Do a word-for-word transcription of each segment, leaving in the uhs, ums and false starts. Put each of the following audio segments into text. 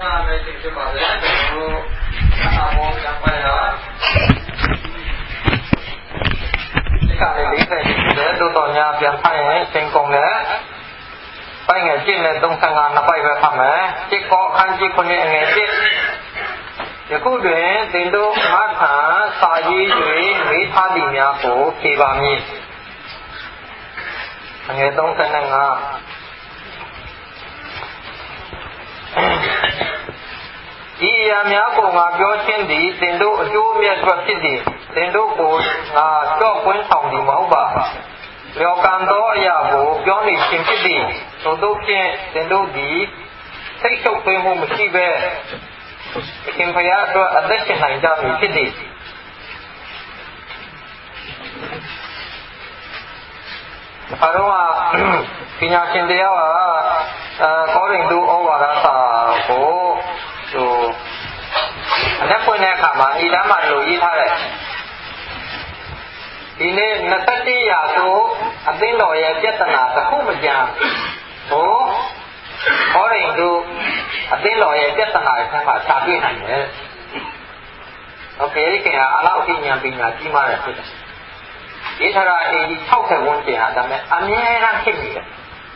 မယ်ဖြစ်ပါလေဘုရားအမောကံပါရဒီကနေ့လေးဆက်တဲ့တို့တော်ညာပြန်ဖတ်ရင်သင်ကုန်တယ်ပိုင်ငယ်ကျင့်နဲ့သုံးဆယ်ငါနှစ်ပိုက်ပဲဖတ်မယ်จิตကောအခန်းကြီးခုနှစ်အငယ်တစ်ယခုတွင်သင်တို့ငါထံစာရေး၍မေးထားသည်များကိုဖြေပါမည်အငယ်သုံးဆယ်ငါဒီအရာများကိုငါပြောခြင်းသည်သင်တို့အကျိုးအမြတ်အတွက်ဖြစ်သည်သင်တို့ကိုငါကြော့ကွင်းဆောင်သည်မဟုတ်ပါလျော်ကံသောအရာကိုပြောနေခြင်းဖြစ်သည်သို့သောဖြင့်သင်တို့သည်စိတ်ချုပ်သွင်းမှုမရှိဘဲအရှင်ဘုရားအတွက်အသက်ရှင်နိုင်ကြမည်ဖြစ်သည်အရောပညာရှင်တရားကကောရိန္သုဩဝါဒစာကိုဟိုအသက်ဖွင့်တဲ့အခါမှာဤတမ်းမှာလိုရေးထားတယ်ဒီနေ့နှစ်သက်တရာဆိုအသင်းတော်ရဲ့ပြဿနာတစ်ခုမကြမ်းဟိုကောရိန္သုအသင်းတော်ရဲ့ပြဿနာအထက်မှာရှာပြနိုင်တယ်โอเคဒီကဟာအလောက်အဉာဏ်ပညာကြီးမားတယ်ဖြစ်တယ်ဒီထရာအေဒီ၆၀ဝန်းကျင်ဟာဒါမဲ့အမြဲတမ်းဖြစ်နေတယ်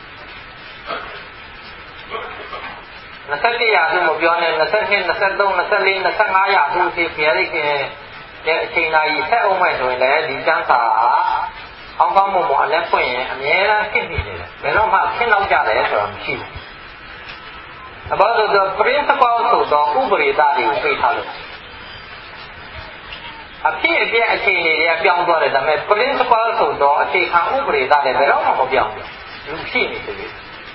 နှစ်သက်တရာစုမပြောနဲ့နှစ်သက်နှစ်နှစ်သက်သုံးနှစ်သက်လေးနှစ်သက်ငါးရာစုဖြစ်ပြရခင်ရဲ့အချိန်တိုင်းဆက်အောင်မဲ့ဆိုရင်လည်းဒီကျမ်းစာအောင်းကောင်းမွန်မွန်အလက်ဖွင့်ရင်အမြဲတမ်းဖြစ်နေတယ်ဘယ်တော့မှခင်းလောက်ကြတယ်ဆိုတာမရှိဘူးအဘောဆိုတော့ principle ဆိုတော့ဥပရိသတွေကိုသိထားလို့အဖြစ်အပျက်အခြေအနေတွေကပြောင်းသွားတယ်ဒါပေမဲ့ principle ဆိုတော့အခြေခံဥပရိသတွေဘယ်တော့မှမပြောင်းဘူးလူရှိနေတယ်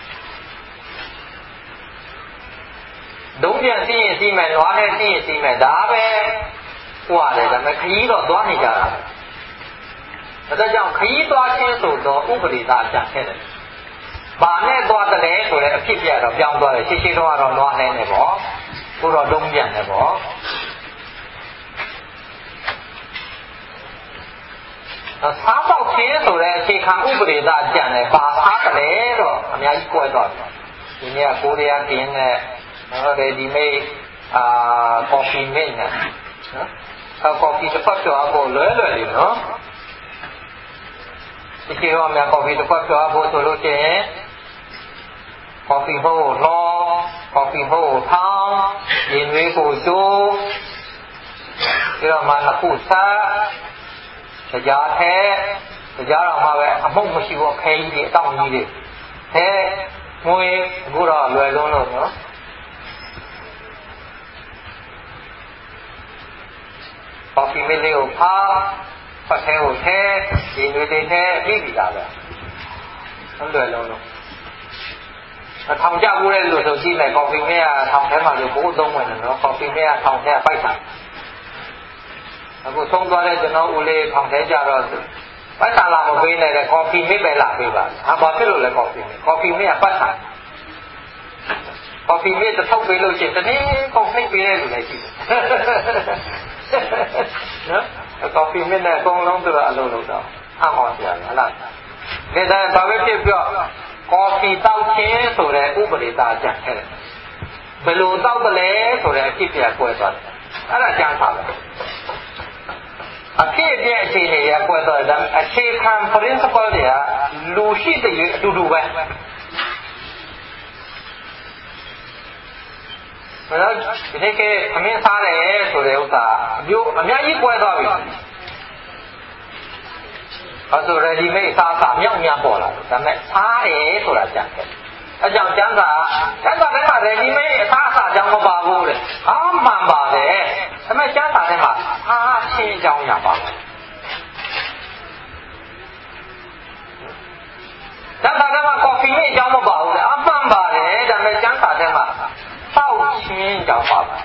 ဒုံပြန်သိရင်သိမယ်နွားနဲ့သိရင်သိမယ်ဒါပဲဟိုရတယ်ဒါပေမဲ့ခရီးတော့သွားနေကြတာပဲဒါကြောင့်ခရီးသွားခြင်းဆိုတော့ဥပရိသကြံခဲ့တယ်ဘာနဲ့သွားတယ်လဲဆိုတဲ့အဖြစ်ပြတော့ပြောင်းသွားတယ်ရှိရှိတော့ကတော့နွားနဲ့နေပေါ့ကိုတော့ဒုံပြန်နေပေါ့စားပေါက်ခြင်းဆိုတဲ့အခြေခံဥပဒေသကြံတယ်ဘာစားတယ်လဲတော့အများကြီးကွဲသွားတယ်ဒီနေ့ကကိုရီးယားတင်းနဲ့နော်ဒီဒီမေးအာကော်ဖီမင်းနဲ့နော်ကော်ဖီတစ်ဖက်ကျော်အဖို့လွယ်လွယ်လေးနော်ဒီကေရောများကော်ဖီတစ်ဖက်ကျော်အဖို့ဆိုလို့ရှိရင်ကော်ဖီဟိုးလောကော်ဖီဟိုးထောင်းရင်သွေးကိုကျိုးဒီတော့မှနှစ်ခုစားကြားထဲကြားတော့မှပဲအမုတ်မရှိဘူးခဲကြီးတွေအတောင့်ကြီးတွေအဲငွေအခုတော့လွယ်လုံးလို့နော်ကော်ဖီမင်းလေးကိုဖားဖတ်ထဲကိုထဲဒီငွေတွေထဲပြီးပြီလားဗျဟုတ်တယ်လုံးလို့အထောင်ကြဘူးတဲ့လို့ဆိုကြည့်မယ်ကော်ဖီမင်းကထောင်ထဲမှာဆိုဘိုးသုံးဝင်တယ်နော်ကော်ဖီမင်းကထောင်ထဲပိုက်တာအခုဆုံးသွားတဲ့ကျွန်တော်ဦးလေးထောင်ထဲကြတော့ပိုက်တာလာမပေးနဲ့တဲ့ကော်ဖီမင်းပဲလာပေးပါဟာဘာဖြစ်လို့လဲကော်ဖီမင်းကော်ဖီမင်းကပတ်တာကော်ဖီမင်းတစ်ထုပ်ပေးလို့ရှိရင်တနေ့ကော်ဖီပေးတဲ့လူလည်းရှိတယ်နော်ကော်ဖီမင်းနဲ့အကုန်လုံးသူကအလုပ်လုပ်တော့အဟောဆရာဟုတ်လားဒါဒါဘာပဲဖြစ်ပြောကော်ဖီတောက်ခြင်းဆိုတဲ့ဥပဒေသားကြံခဲ့တယ်ဘယ်လိုတောက်တယ်လဲဆိုတဲ့အဖြစ်ပြကွဲသွားတယ်အဲ့ဒါကြံပါပဲအဖြစ်အပျက်အခြေအနေရကွဲသွားတယ်အခြေခံ principle တွေကလူရှိတဲ့အတူတူပဲဘယ်တော့ဒီနေ့ကအမင်းစားတယ်ဆိုတဲ့ဥစ္စာအမျိုးအများကြီးကွဲသွားပြီအဲဆို ready made စားစားမြောက်များပေါ်လာတယ်ဒါပေမဲ့စားတယ်ဆိုတာကြံခဲ့အကြောင်းကျမ်းစာကျမ်းစာထဲမှာ ready made အစားအစာကြောင့်မပါဘူးတဲ့အားမှန်ပါတယ်ဒါပေမဲ့ကျမ်းစာထဲမှာအားချင်းကြောင်းရပါကျမ်းစာထဲမှာကော်ဖီနဲ့အကြောင်းမပါဘူးလေအားမှန်ပါတယ်ဒါပေမဲ့ကျမ်းစာထဲမှာတောက်ချင်းကြောင်းပါပါ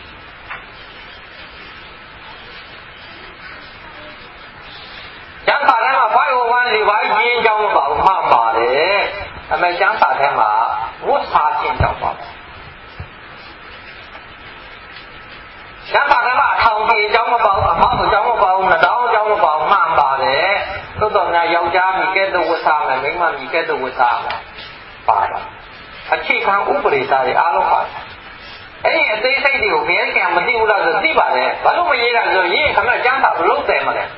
ကျမ်းစာထဲမှာဘိုင်ဝမ်လေးပိုင်းချင်းကြောင်းမပါဘူးမှန်ပါတယ်ဒါပေမဲ့ကျမ်းစာထဲမှာဝတ်စားချင်းကြောင်းပါကျမ်းစာထဲမှာအထောင်ကြီးအကြောင်းမပါဘူးအမောက်အကြောင်းမပါဘူးနှတောင်းအကြောင်းမပါဘူးမှန်ပါတယ်သို့တော်များယောက်ျားမိကဲ့သို့ဝတ်စားမယ်မိန်းမမိကဲ့သို့ဝတ်စားမယ်ပါပါအခြေခံဥပဒေသားတွေအားလုံးပါဘယ်ကံမသိဘူးလားဆိုသိပါတယ်ဘာလို့မရေးတာဆိုရေးခမကျမ်းစာဘလို့တယ်မလဲ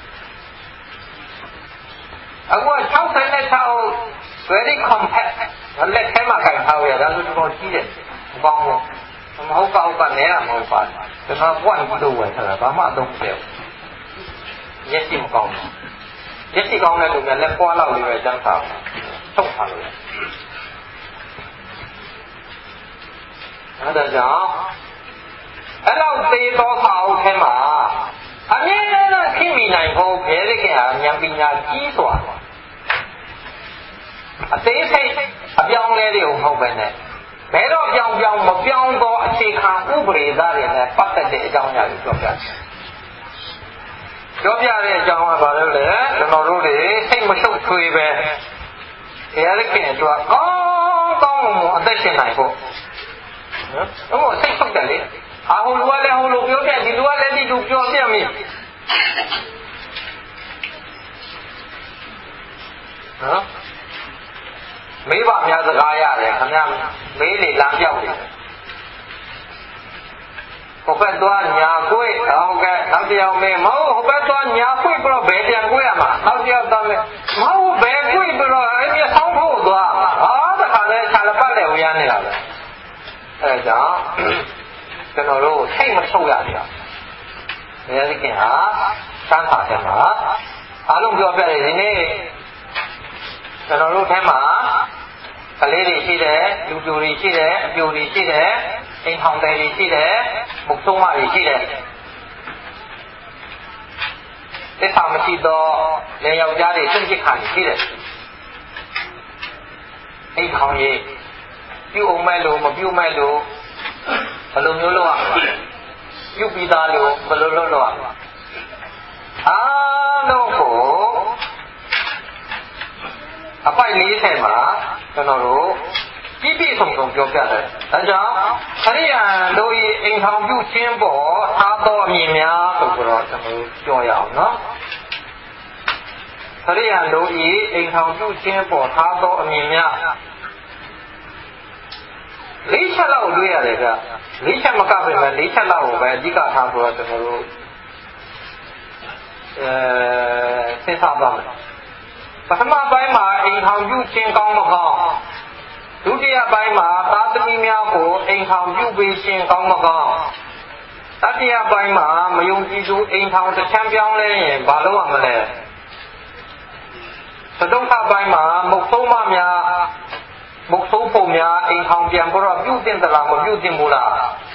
အခုက၆၆ very compact လက်ထဲမှာခိုင်ထားရတာလို့တော့ကြီးတယ်မကောင်းဘူးမဟုတ်ကောက်ကလည်းမဟုတ်ပါဘူးဒါကပွင့်လို့ဝယ်ထားတာဘာမှတော့မပြောဘူးရက်စီမကောင်းဘူးရက်စီကောင်းတဲ့လူကလက်ပွားလောက်လေးပဲကျမ်းစာထုတ်ထားလို့အဲ့ဒါကြောင့်အဲ့လောက်သေးသောစာအုပ်ထဲမှာအမြဲတမ်းခင်မိနိုင်ဖို့ဘယ်လိုကဉာဏ်ပညာကြီးစွာအသေးစိတ်အပြောင်းလဲတွေကိုမဟုတ်ပဲနဲ့ဘယ်တော့ပြောင်းပြောင်းမပြောင်းသောအခြေခံဥပဒေသားတွေနဲ့ပတ်သက်တဲ့အကြောင်းအရာတွေပြောပြတယ်ပြောပြတဲ့အကြောင်းကဘာလို့လဲကျွန်တော်တို့တွေစိတ်မရှုပ်ထွေးပဲဘယ်လိုကဉာဏ်တော့ကောင်းကောင်းမှုအသက်ရှင်နိုင်ဖို့နော်ဟိုစိတ်ဆုပ်တယ်လေအာဟိုလူကလည်းဟိုလူပြောပြဒီလူကလည်းဒီလူပြောပြမိနော်မေးပါများစကားရတယ်ခင်ဗျာမေးလေလမ်းပြောက်တယ်ဟိုဘက်သွားညာကွေးဟုတ်ကဲ့နောက်တစ်ယောက်မေးမဟုတ်ဟိုဘက်သွားညာကွေးပြီးတော့ဘယ်ပြန်ကွေးရမှာနောက်တစ်ယောက်တော့မေးမဟုတ်ဘယ်ကွေးပြီးတော့အဲ့ဒီဆောင်းဖို့သွားဟာတခါလဲခြာလပတ်လေဝရနေတာပဲအဲဒါကြောင့်ကျွန်တော်တို့စိတ်မထုတ်ရဘူး။ဘယ်လိုကင်ဟာစမ်းပါတယ်မှာအားလုံးပြောပြတယ်ဒီနေ့ကျွန်တော်တို့ထဲမှာကလေးတွေရှိတယ်လူပြိုတွေရှိတယ်အပြိုတွေရှိတယ်အိမ်ထောင်တယ်တွေရှိတယ်မုတ်ဆုံးမတွေရှိတယ်သစ္စာမရှိတော့လေယောက်ျားတွေစိတ်ကြစ်ခံရှိတယ်အိမ်ထောင်ရေးပြုတ်အောင်မဲ့လို့မပြုတ်မဲ့လို့ဘယ်လိုမျိုးလုပ်ရမလဲပြုတ်ပြီးသားလို့ဘယ်လိုလုပ်လို့ရမလဲအားလုံးကိုအပိုက်လေးဆယ်မှာကျွန်တော်တို့ပြည့်ပြည့်စုံစုံပြောပြတယ်ဒါကြောင့်ခရိယံတို့ဤအိမ်ထောင်ပြုခြင်းပေါ်သားတော်အမြင်များဆိုတော့ကျွန်တော်တို့ပြောရအောင်နော်ခရိယံတို့ဤအိမ်ထောင်ပြုခြင်းပေါ်သားတော်အမြင်များလေးချက်လောက်တွေ့ရတယ်ဗျလေးချက်မကပဲလေးချက်လောက်ကိုပဲအဓိကထားဆိုတော့ကျွန်တော်တို့အဲစဉ်းစားပါမယ်ပထမပိုင်းမှာအိမ်ထောင်ပြုခြင်းကောင်းမကောင်းဒုတိယပိုင်းမှာသာသမီများကိုအိမ်ထောင်ပြုပေးခြင်းကောင်းမကောင်းတတိယပိုင်းမှာမယုံကြည်သူအိမ်ထောင်တစ်ချမ်းပြောင်းလဲရင်ဘာလုပ်ရမလဲသတုထပိုင်းမှာမုတ်ဆုံးမများမုတ်ဆိုးပုံများအိမ်ထောင်ပြန်ပြီးတော့ပြုတ်တင်သလားမပြုတ်တင်ဘူးလား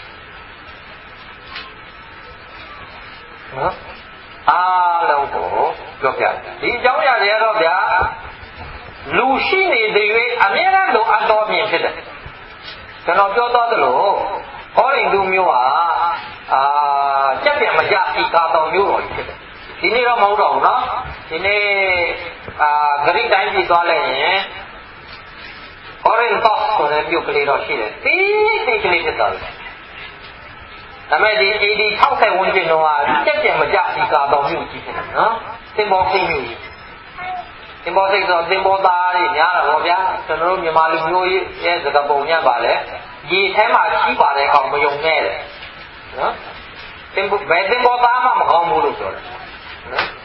နော်အားလုံးကိုပြောပြဒီအကြောင်းအရာတွေကတော့ဗျာလူရှိနေတဲ့၍အမြဲတမ်းလိုအပ်တော်မြင်ဖြစ်တယ်ကျွန်တော်ပြောတော့သလိုဟောရင်လူမျိုးဟာအာကြက်ပြန်မကြဤကာတော်မျိုးတော်ကြီးဖြစ်တယ်ဒီနေ့တော့မဟုတ်တော့ဘူးနော်ဒီနေ့အာဂရိတိုင်းပြည်သွားလိုက်ရင်Orange Box ဆိုတဲ့မြို့ကလေးတော့ရှိတယ်။တိတိကလေးဖြစ်သွားတယ်။ဒါမဲ့ဒီ A D ၆၀ဝန်းကျင်တော့ကြက်ပြန်မကြဒီကာတော်မြို့ကြီးဖြစ်တယ်နော်။သင်္ဘောစိတ်မြို့ကြီး။သင်္ဘောစိတ်ဆိုသင်္ဘောသားတွေများတာပေါ့ဗျာ။ကျွန်တော်တို့မြန်မာလူမျိုးရဲ့စကားပုံညံ့ပါလေ။ရေထဲမှာကြီးပါတဲ့ကောင်မယုံနဲ့တယ်။နော်။သင်္ဘောဘယ်သင်္ဘောသားမှမကောင်းဘူးလို့ပြောတယ်။နော်။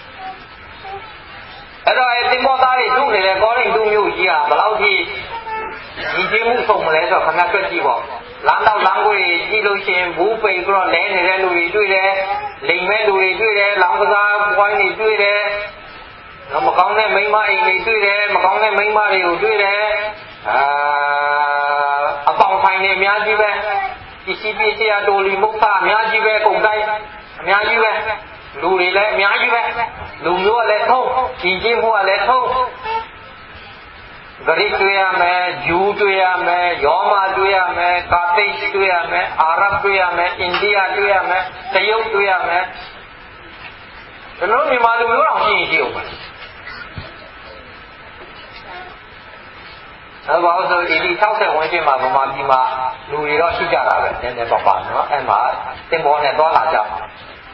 အဲ့တော့သင်္ဘောသားတွေသူ့နေတဲ့ကောရင်သူ့မျိုးကြီးဟာဘယ်လောက်ထိဒီကျေးမှုဆုံးမလဲဆိုတော့ခဏတွက်ကြည့်ပေါ့လမ်းတော့လမ်းကိုကြည့်လို့ရှိရင်ဘူးပိန်ပြီးတော့လဲနေတဲ့လူတွေတွေ့တယ်လိမ်မဲ့လူတွေတွေ့တယ်လောင်ကစားပွိုင်းတွေတွေ့တယ်မကောင်းတဲ့မိန်းမအိမ်တွေတွေ့တယ်မကောင်းတဲ့မိန်းမတွေကိုတွေ့တယ်အာအပေါင်းဆိုင်တွေအများကြီးပဲပစ္စည်းပစ္စည်းအတော်လီမုတ်သားအများကြီးပဲကုန်တိုင်းအများကြီးပဲလူတွေလည်းအများကြီးပဲလူမျိုးကလည်းထုံးဒီချင်းမှုကလည်းထုံးဂရိတွေ့ရမယ်ဂျူးတွေ့ရမယ်ယောမတွေ့ရမယ်ကာတိတ်တွေ့ရမယ်အာရဗ်တွေ့ရမယ်အိန္ဒိယတွေ့ရမယ်တရုတ်တွေ့ရမယ်ကျွန်တော်မြန်မာလူမျိုးတော်ရှိရင်ရှိအောင်ပါအဲဘာလို့ဆိုဒီ၆၀ဝန်းကျင်မှာဗမာပြည်မှာလူတွေတော့ရှိကြတာပဲနည်းနည်းပါပါနော်အဲ့မှာသင်္ဘောနဲ့သွားလာကြမှာ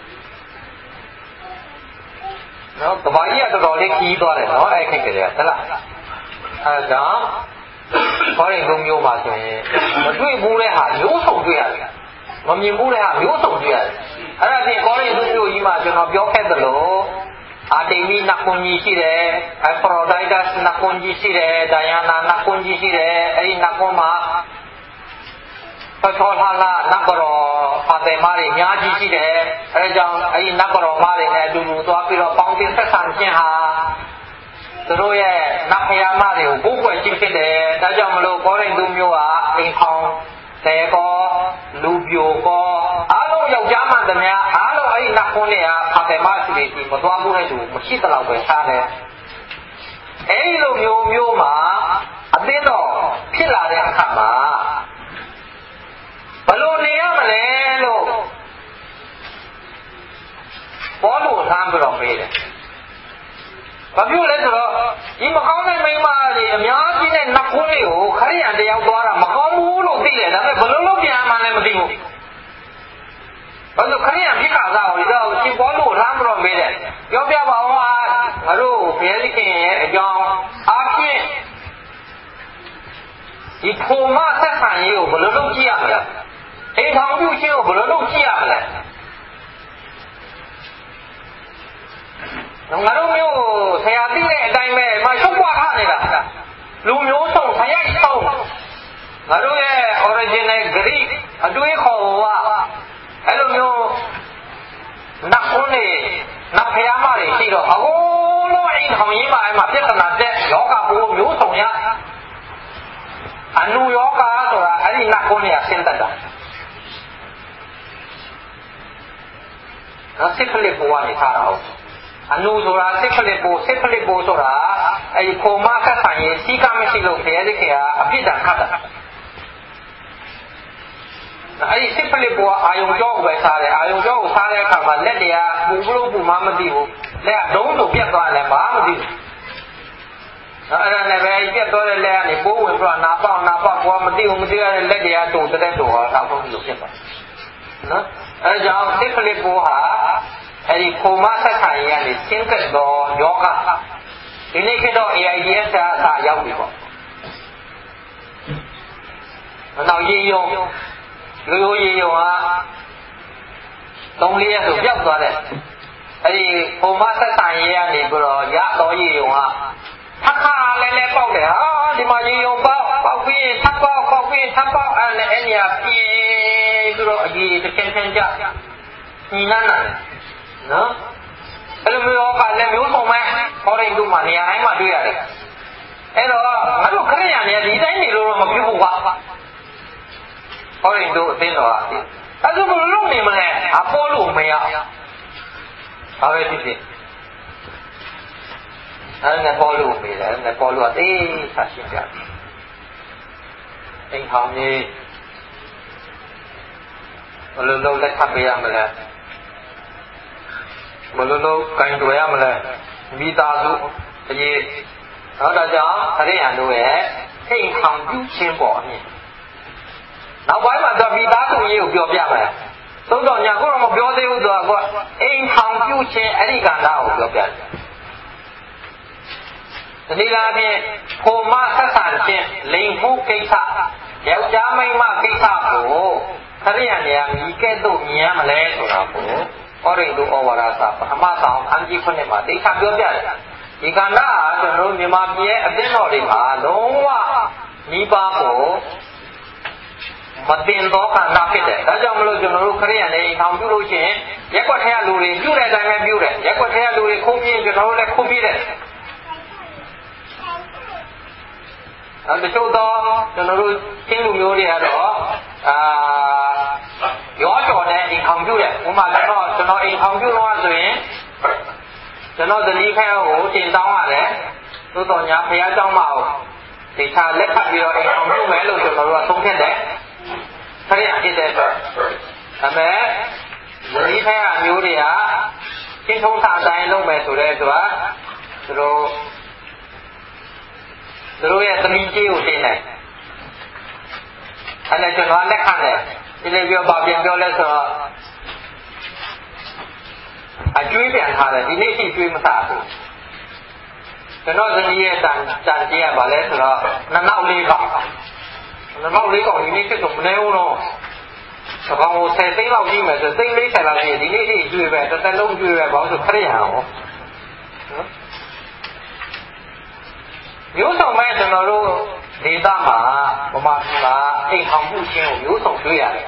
နော်ကဘာကြီးကတော်တော်လေးကြီးသွားတယ်နော်အဲ့ခက်ကလေးကသလားအဲဒါခေါင်းရင်ကုန်းမျိုးမှာဆိုရင်မတွေ့ဘူးတဲ့ဟာမျိုးစုံတွေ့ရတယ်မမမြင်ဘူးလေဟာမျိုးစုံကြည့်ရတယ်အဲ့ဒါပြင်ကောရင်သူမျိုးကြီးမှာကျွန်တော်ပြောခဲ့သလိုအာတေမီနတ်ကွန်ကြီးရှိတယ်အဖရိုဒိုက်ဒါစ်နတ်ကွန်ကြီးရှိတယ်ဒိုင်ယာနာနတ်ကွန်ကြီးရှိတယ်အဲ့ဒီနတ်ကွန်မှာပထောလာလာနတ်ကရောဖာတေမာတွေအများကြီးရှိတယ်အဲဒါကြောင့်အဲဒီနတ်ကရောမာတွေနဲ့အတူတူသွားပြီးတော့ပေါင်းတင်ဆက်ဆံခြင်းဟာသူတို့ရဲ့နတ်ဖယားမတွေကိုဘိုးကွယ်ခြင်းဖြစ်တယ်ဒါကြောင့်မလို့ကောရိန္သုမျိုးဟာအိမ်ခေါင်တဲကောလူပြိုကောအားလုံးယောက်ျားမှန်သမျှအားလုံးအဲဒီနတ်ခွန်းတွေကဖာတေမာရှိတွေဒီမသွားဘူးတဲ့သူမရှိသလောက်ပဲရှားတယ်အဲဒီလိုမျိုးမျိုးမှာအသင်းတော်ဖြစ်လာတဲ့အခါမှာဘလို့နေရမလဲလို့ဘောလို့ဆမ်းပြီးတော့မေးတယ်။ဘာဖြစ်လဲဆိုတော့ဒီမကောင်းတဲ့မိန်းမတွေအများကြီးနဲ့နတ်ခွန်းတွေကိုခရိယန်တယောက်သွားတာမကောင်းဘူးလို့သိတယ်ဒါပေမဲ့ဘလို့လို့ပြန်မှလည်းမသိဘူး။ဘာလို့ခရိယန်ဖြစ်ခါစားကိုတော့ရှင်ဘောလို့ဆမ်းပြီးတော့မေးတယ်။ပြောပြပါဦးဟာငါတို့ဘုရားသခင်ရဲ့အကြောင်းအားဖြင့်ဒီပုံမဆက်ဆံရေးကိုဘလို့လုပ်ကြည့်ရမလဲ။အိမ်ထောင်ပြုခြင်းကိုဘယ်လိုလုပ်ကြည့်ရမလဲငါတို့မျိုးဆရာသိတဲ့အတိုင်းပဲမရှုပ်ပွားထားနေတာလူမျိုးစုံဖရိုက်ဆုံးငါတို့ရဲ့ original Greek အတွေးခေါ်ကအဲ့လိုမျိုးနတ်ခွန်းနေနတ်ဖျားမတွေရှိတော့အကုန်လုံးအိမ်ထောင်ရေးမှာအဲ့မှာပြဿနာတက်ယောဂဘိုးမျိုးစုံရအနုယောဂဆိုတာအဲ့ဒီနတ်ခွန်းတွေကဆင်းသက်တာနော်စစ်ဖလစ်ဘိုးကနေထားတာဟုတ်အနုဆိုတာစစ်ဖလစ်ဘိုးစစ်ဖလစ်ဘိုးဆိုတာအဲဒီပုံမကဆန်ရေးစီကမရှိလို့ဘုရားသခင်ကအပြစ်ဒဏ်ခတ်တာအဲဒီစစ်ဖလစ်ဘိုးကအာယုံကြောကိုပဲစားတယ်အာယုံကြောကိုစားတဲ့အခါမှာလက်တွေကပူပလို့ပူမှမသိဘူးလက်ကဒုံးလို့ပြတ်သွားတယ်ဘာမှမသိဘူးအဲ့ဒါနဲ့ပဲပြတ်သွားတဲ့လက်ကနေပိုးဝင်ပြီးတော့နာပေါက်နာပေါက်ဘောမသိဘူးမသိရတဲ့လက်တွေကတူတဲ့တူတော့တောက်ဆုံးလို့ဖြစ်သွားနော်အဲကြောင့်စစ်ဖလစ်ဘိုးဟာအဲဒီပုံမဆက်ဆံရေးကနေရှင်းသက်သောယောဂဒီနေ့ခေတ်တော့ အေ အိုင် ဒီ အက်စ် အစရောက်ပြီပေါ့နောက်ရေယုံရိုးရိုးရေယုံဟာသုံးလေးရက်ဆိုပြောက်သွားတယ်အဲဒီပုံမဆက်ဆံရေးကနေပြီးတော့ရတော်ရေယုံဟာထပ်ခါလဲလဲပေါက်တယ်ဟာဒီမှာရေယုံပေါက်ပေါက်ပြီးထပ်ပေါက်ပေါက်ပြီးထပ်ပေါက်အဲ့နဲ့အဲ့ညာပြေးပြီးတော့အကြီးတစ်ချင်းချင်းကြညီနန်းတယ်နော်အဲ့လိုမျိုးကလည်းမျိုးစုံမဲ့ဟောရင်တို့မှနေရာတိုင်းမှာတွေ့ရတယ်အဲ့တော့ငါတို့ခရိယာတွေဒီတိုင်းနေလို့တော့မပြုဘူးကွာဟောရင်တို့အသိတော်အဲ့ဒါဘယ်လိုလုပ်နေမလဲအပေါ်လို့မရဘာပဲဖြစ်ဖြစ်အဲ့ဒါပေါ်လို့မေးတယ်အဲ့ဒါပေါ်လို့အသေးဆက်ရှင်းပြအိမ်ထောင်ကြီးဘယ်လိုလုပ်လက်ထပ်ပေးရမလဲဘယ်လိုလုပ်ကင်တွေ့ရမလဲမိသားစုအရေးတော့ဒါကြောင့်ခရိယာတို့ရဲ့အိမ်ထောင်ပြုခြင်းပေါ်အမြင်နောက်ပိုင်းမှာတော့မိသားစုရေးကိုပြောပြမယ်သို့တော့ညာကိုတော့မပြောသေးဘူးတော့ကအိမ်ထောင်ပြုခြင်းအဲ့ဒီကဏ္ဍကိုပြောပြတယ်ဒီလားဖြင့်ပုံမဆက်ဆံခြင်းလိမ်မှုကိစ္စယောက်ျားမိန်းမကိစ္စကိုခရိယာနေရာမိကဲ့သို့မြင်ရမလဲဆိုတာကိုဩရိတုဩဝါဒစာပထမဆောင်အခန်းကြီးခုနှစ်မှာသိချပြောပြတယ်ဒီကဏ္ဍဟာကျွန်တော်တို့မြန်မာပြည်ရဲ့အသင်းတော်တွေမှာလုံးဝမိဘကိုမတင်သောကဏ္ဍဖြစ်တယ်ဒါကြောင့်မလို့ကျွန်တော်တို့ခရိယာနေအိမ်ထောင်ပြုလို့ရှိရင်ရက်ွက်ထဲကလူတွေပြုတဲ့အတိုင်းပဲပြုတယ်ရက်ွက်ထဲကလူတွေခုံးပြင်းကျွန်တော်တို့လည်းခုံးပြတယ်အဲတချို့တော့ကျွန်တော်တို့ချင်းလူမျိုးတွေကတော့အာရောကြော်နဲ့အိမ်ထောင်ပြုတယ်ဥပမာကျွန်တော်ကျွန်တော်အိမ်ထောင်ပြုတော့ဆိုရင်ကျွန်တော်ဇနီးခဲကိုတင်တောင်းရတယ်သို့တော်ညာဖះเจ้าမအောင်ဒေသလက်ထပ်ပြီးတော့အိမ်ထောင်ပြုမယ်လို့ကျွန်တော်တို့ကသုံးဖြတ်တယ်ခရိယာဖြစ်တဲ့အတွက်ဒါပေမဲ့ဇနီးခဲအမျိုးတွေကချင်းထုံးတာအတိုင်းလုပ်မယ်ဆိုတဲ့အတွက်သူတို့သူတို့ရဲ့သမီးကြီးကိုတင်တယ်အဲ့ဒါကျွန်တော်လက်ခံတယ်ဒီလိုပြောပါပြန်ပြောလဲဆိုတော့အကျွေးပြန်ထားတယ်ဒီနေ့ထိကျွေးမစားဘူးကျွန်တော်ဇနီးရဲ့တန်တန်ကြီးကဘာလဲဆိုတော့နှစ်နောက်လေးကောင်နှစ်နောက်လေးကောင်ဒီနေ့ဖြစ်တော့မနေဘူးတော့ကောင်ကိုဆယ်သိန်းလောက်ကြီးမယ်ဆိုသိန်းလေးဆယ်လောက်ကြီးဒီနေ့ထိကျွေးပဲတစ်သက်လုံးကျွေးပဲဘာလို့ဆိုခရစ်ယာန်ဟောမျိုးစုံမဲ့ကျွန်တော်တို့ဒေသမှာဗမာပြည်မှာအိမ်ထောင်မှုချင်းကိုမျိုးစုံတွေ့ရတယ်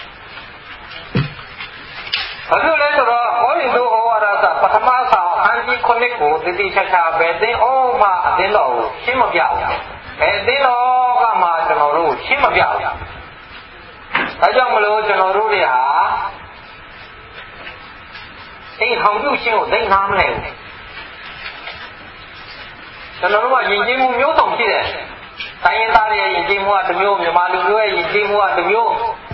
ဘာလို့လဲဆိုတော့ဟောရင်တို့ဟောရတာပထမဆောင်အန်ကြီးခုနှစ်ကိုတတိချာချာပဲသိဩမှအသိတော်ကိုရှင်းမပြဘူးအဲသိတော်ကမှကျွန်တော်တို့ရှင်းမပြဘူးဒါကြောင့်မလို့ကျွန်တော်တို့တွေဟာအိမ်ထောင်မှုချင်းကိုသိနာမလဲဘူးကျွန်တော်တို့ကယဉ်ကျေးမှုမျိုးစုံရှိတယ်တိုင်းရင်းသားတွေရဲ့ယဉ်ကျေးမှုကတစ်မျိုးမြန်မာလူမျိုးရဲ့ယဉ်ကျေးမှုကတစ်မျိုး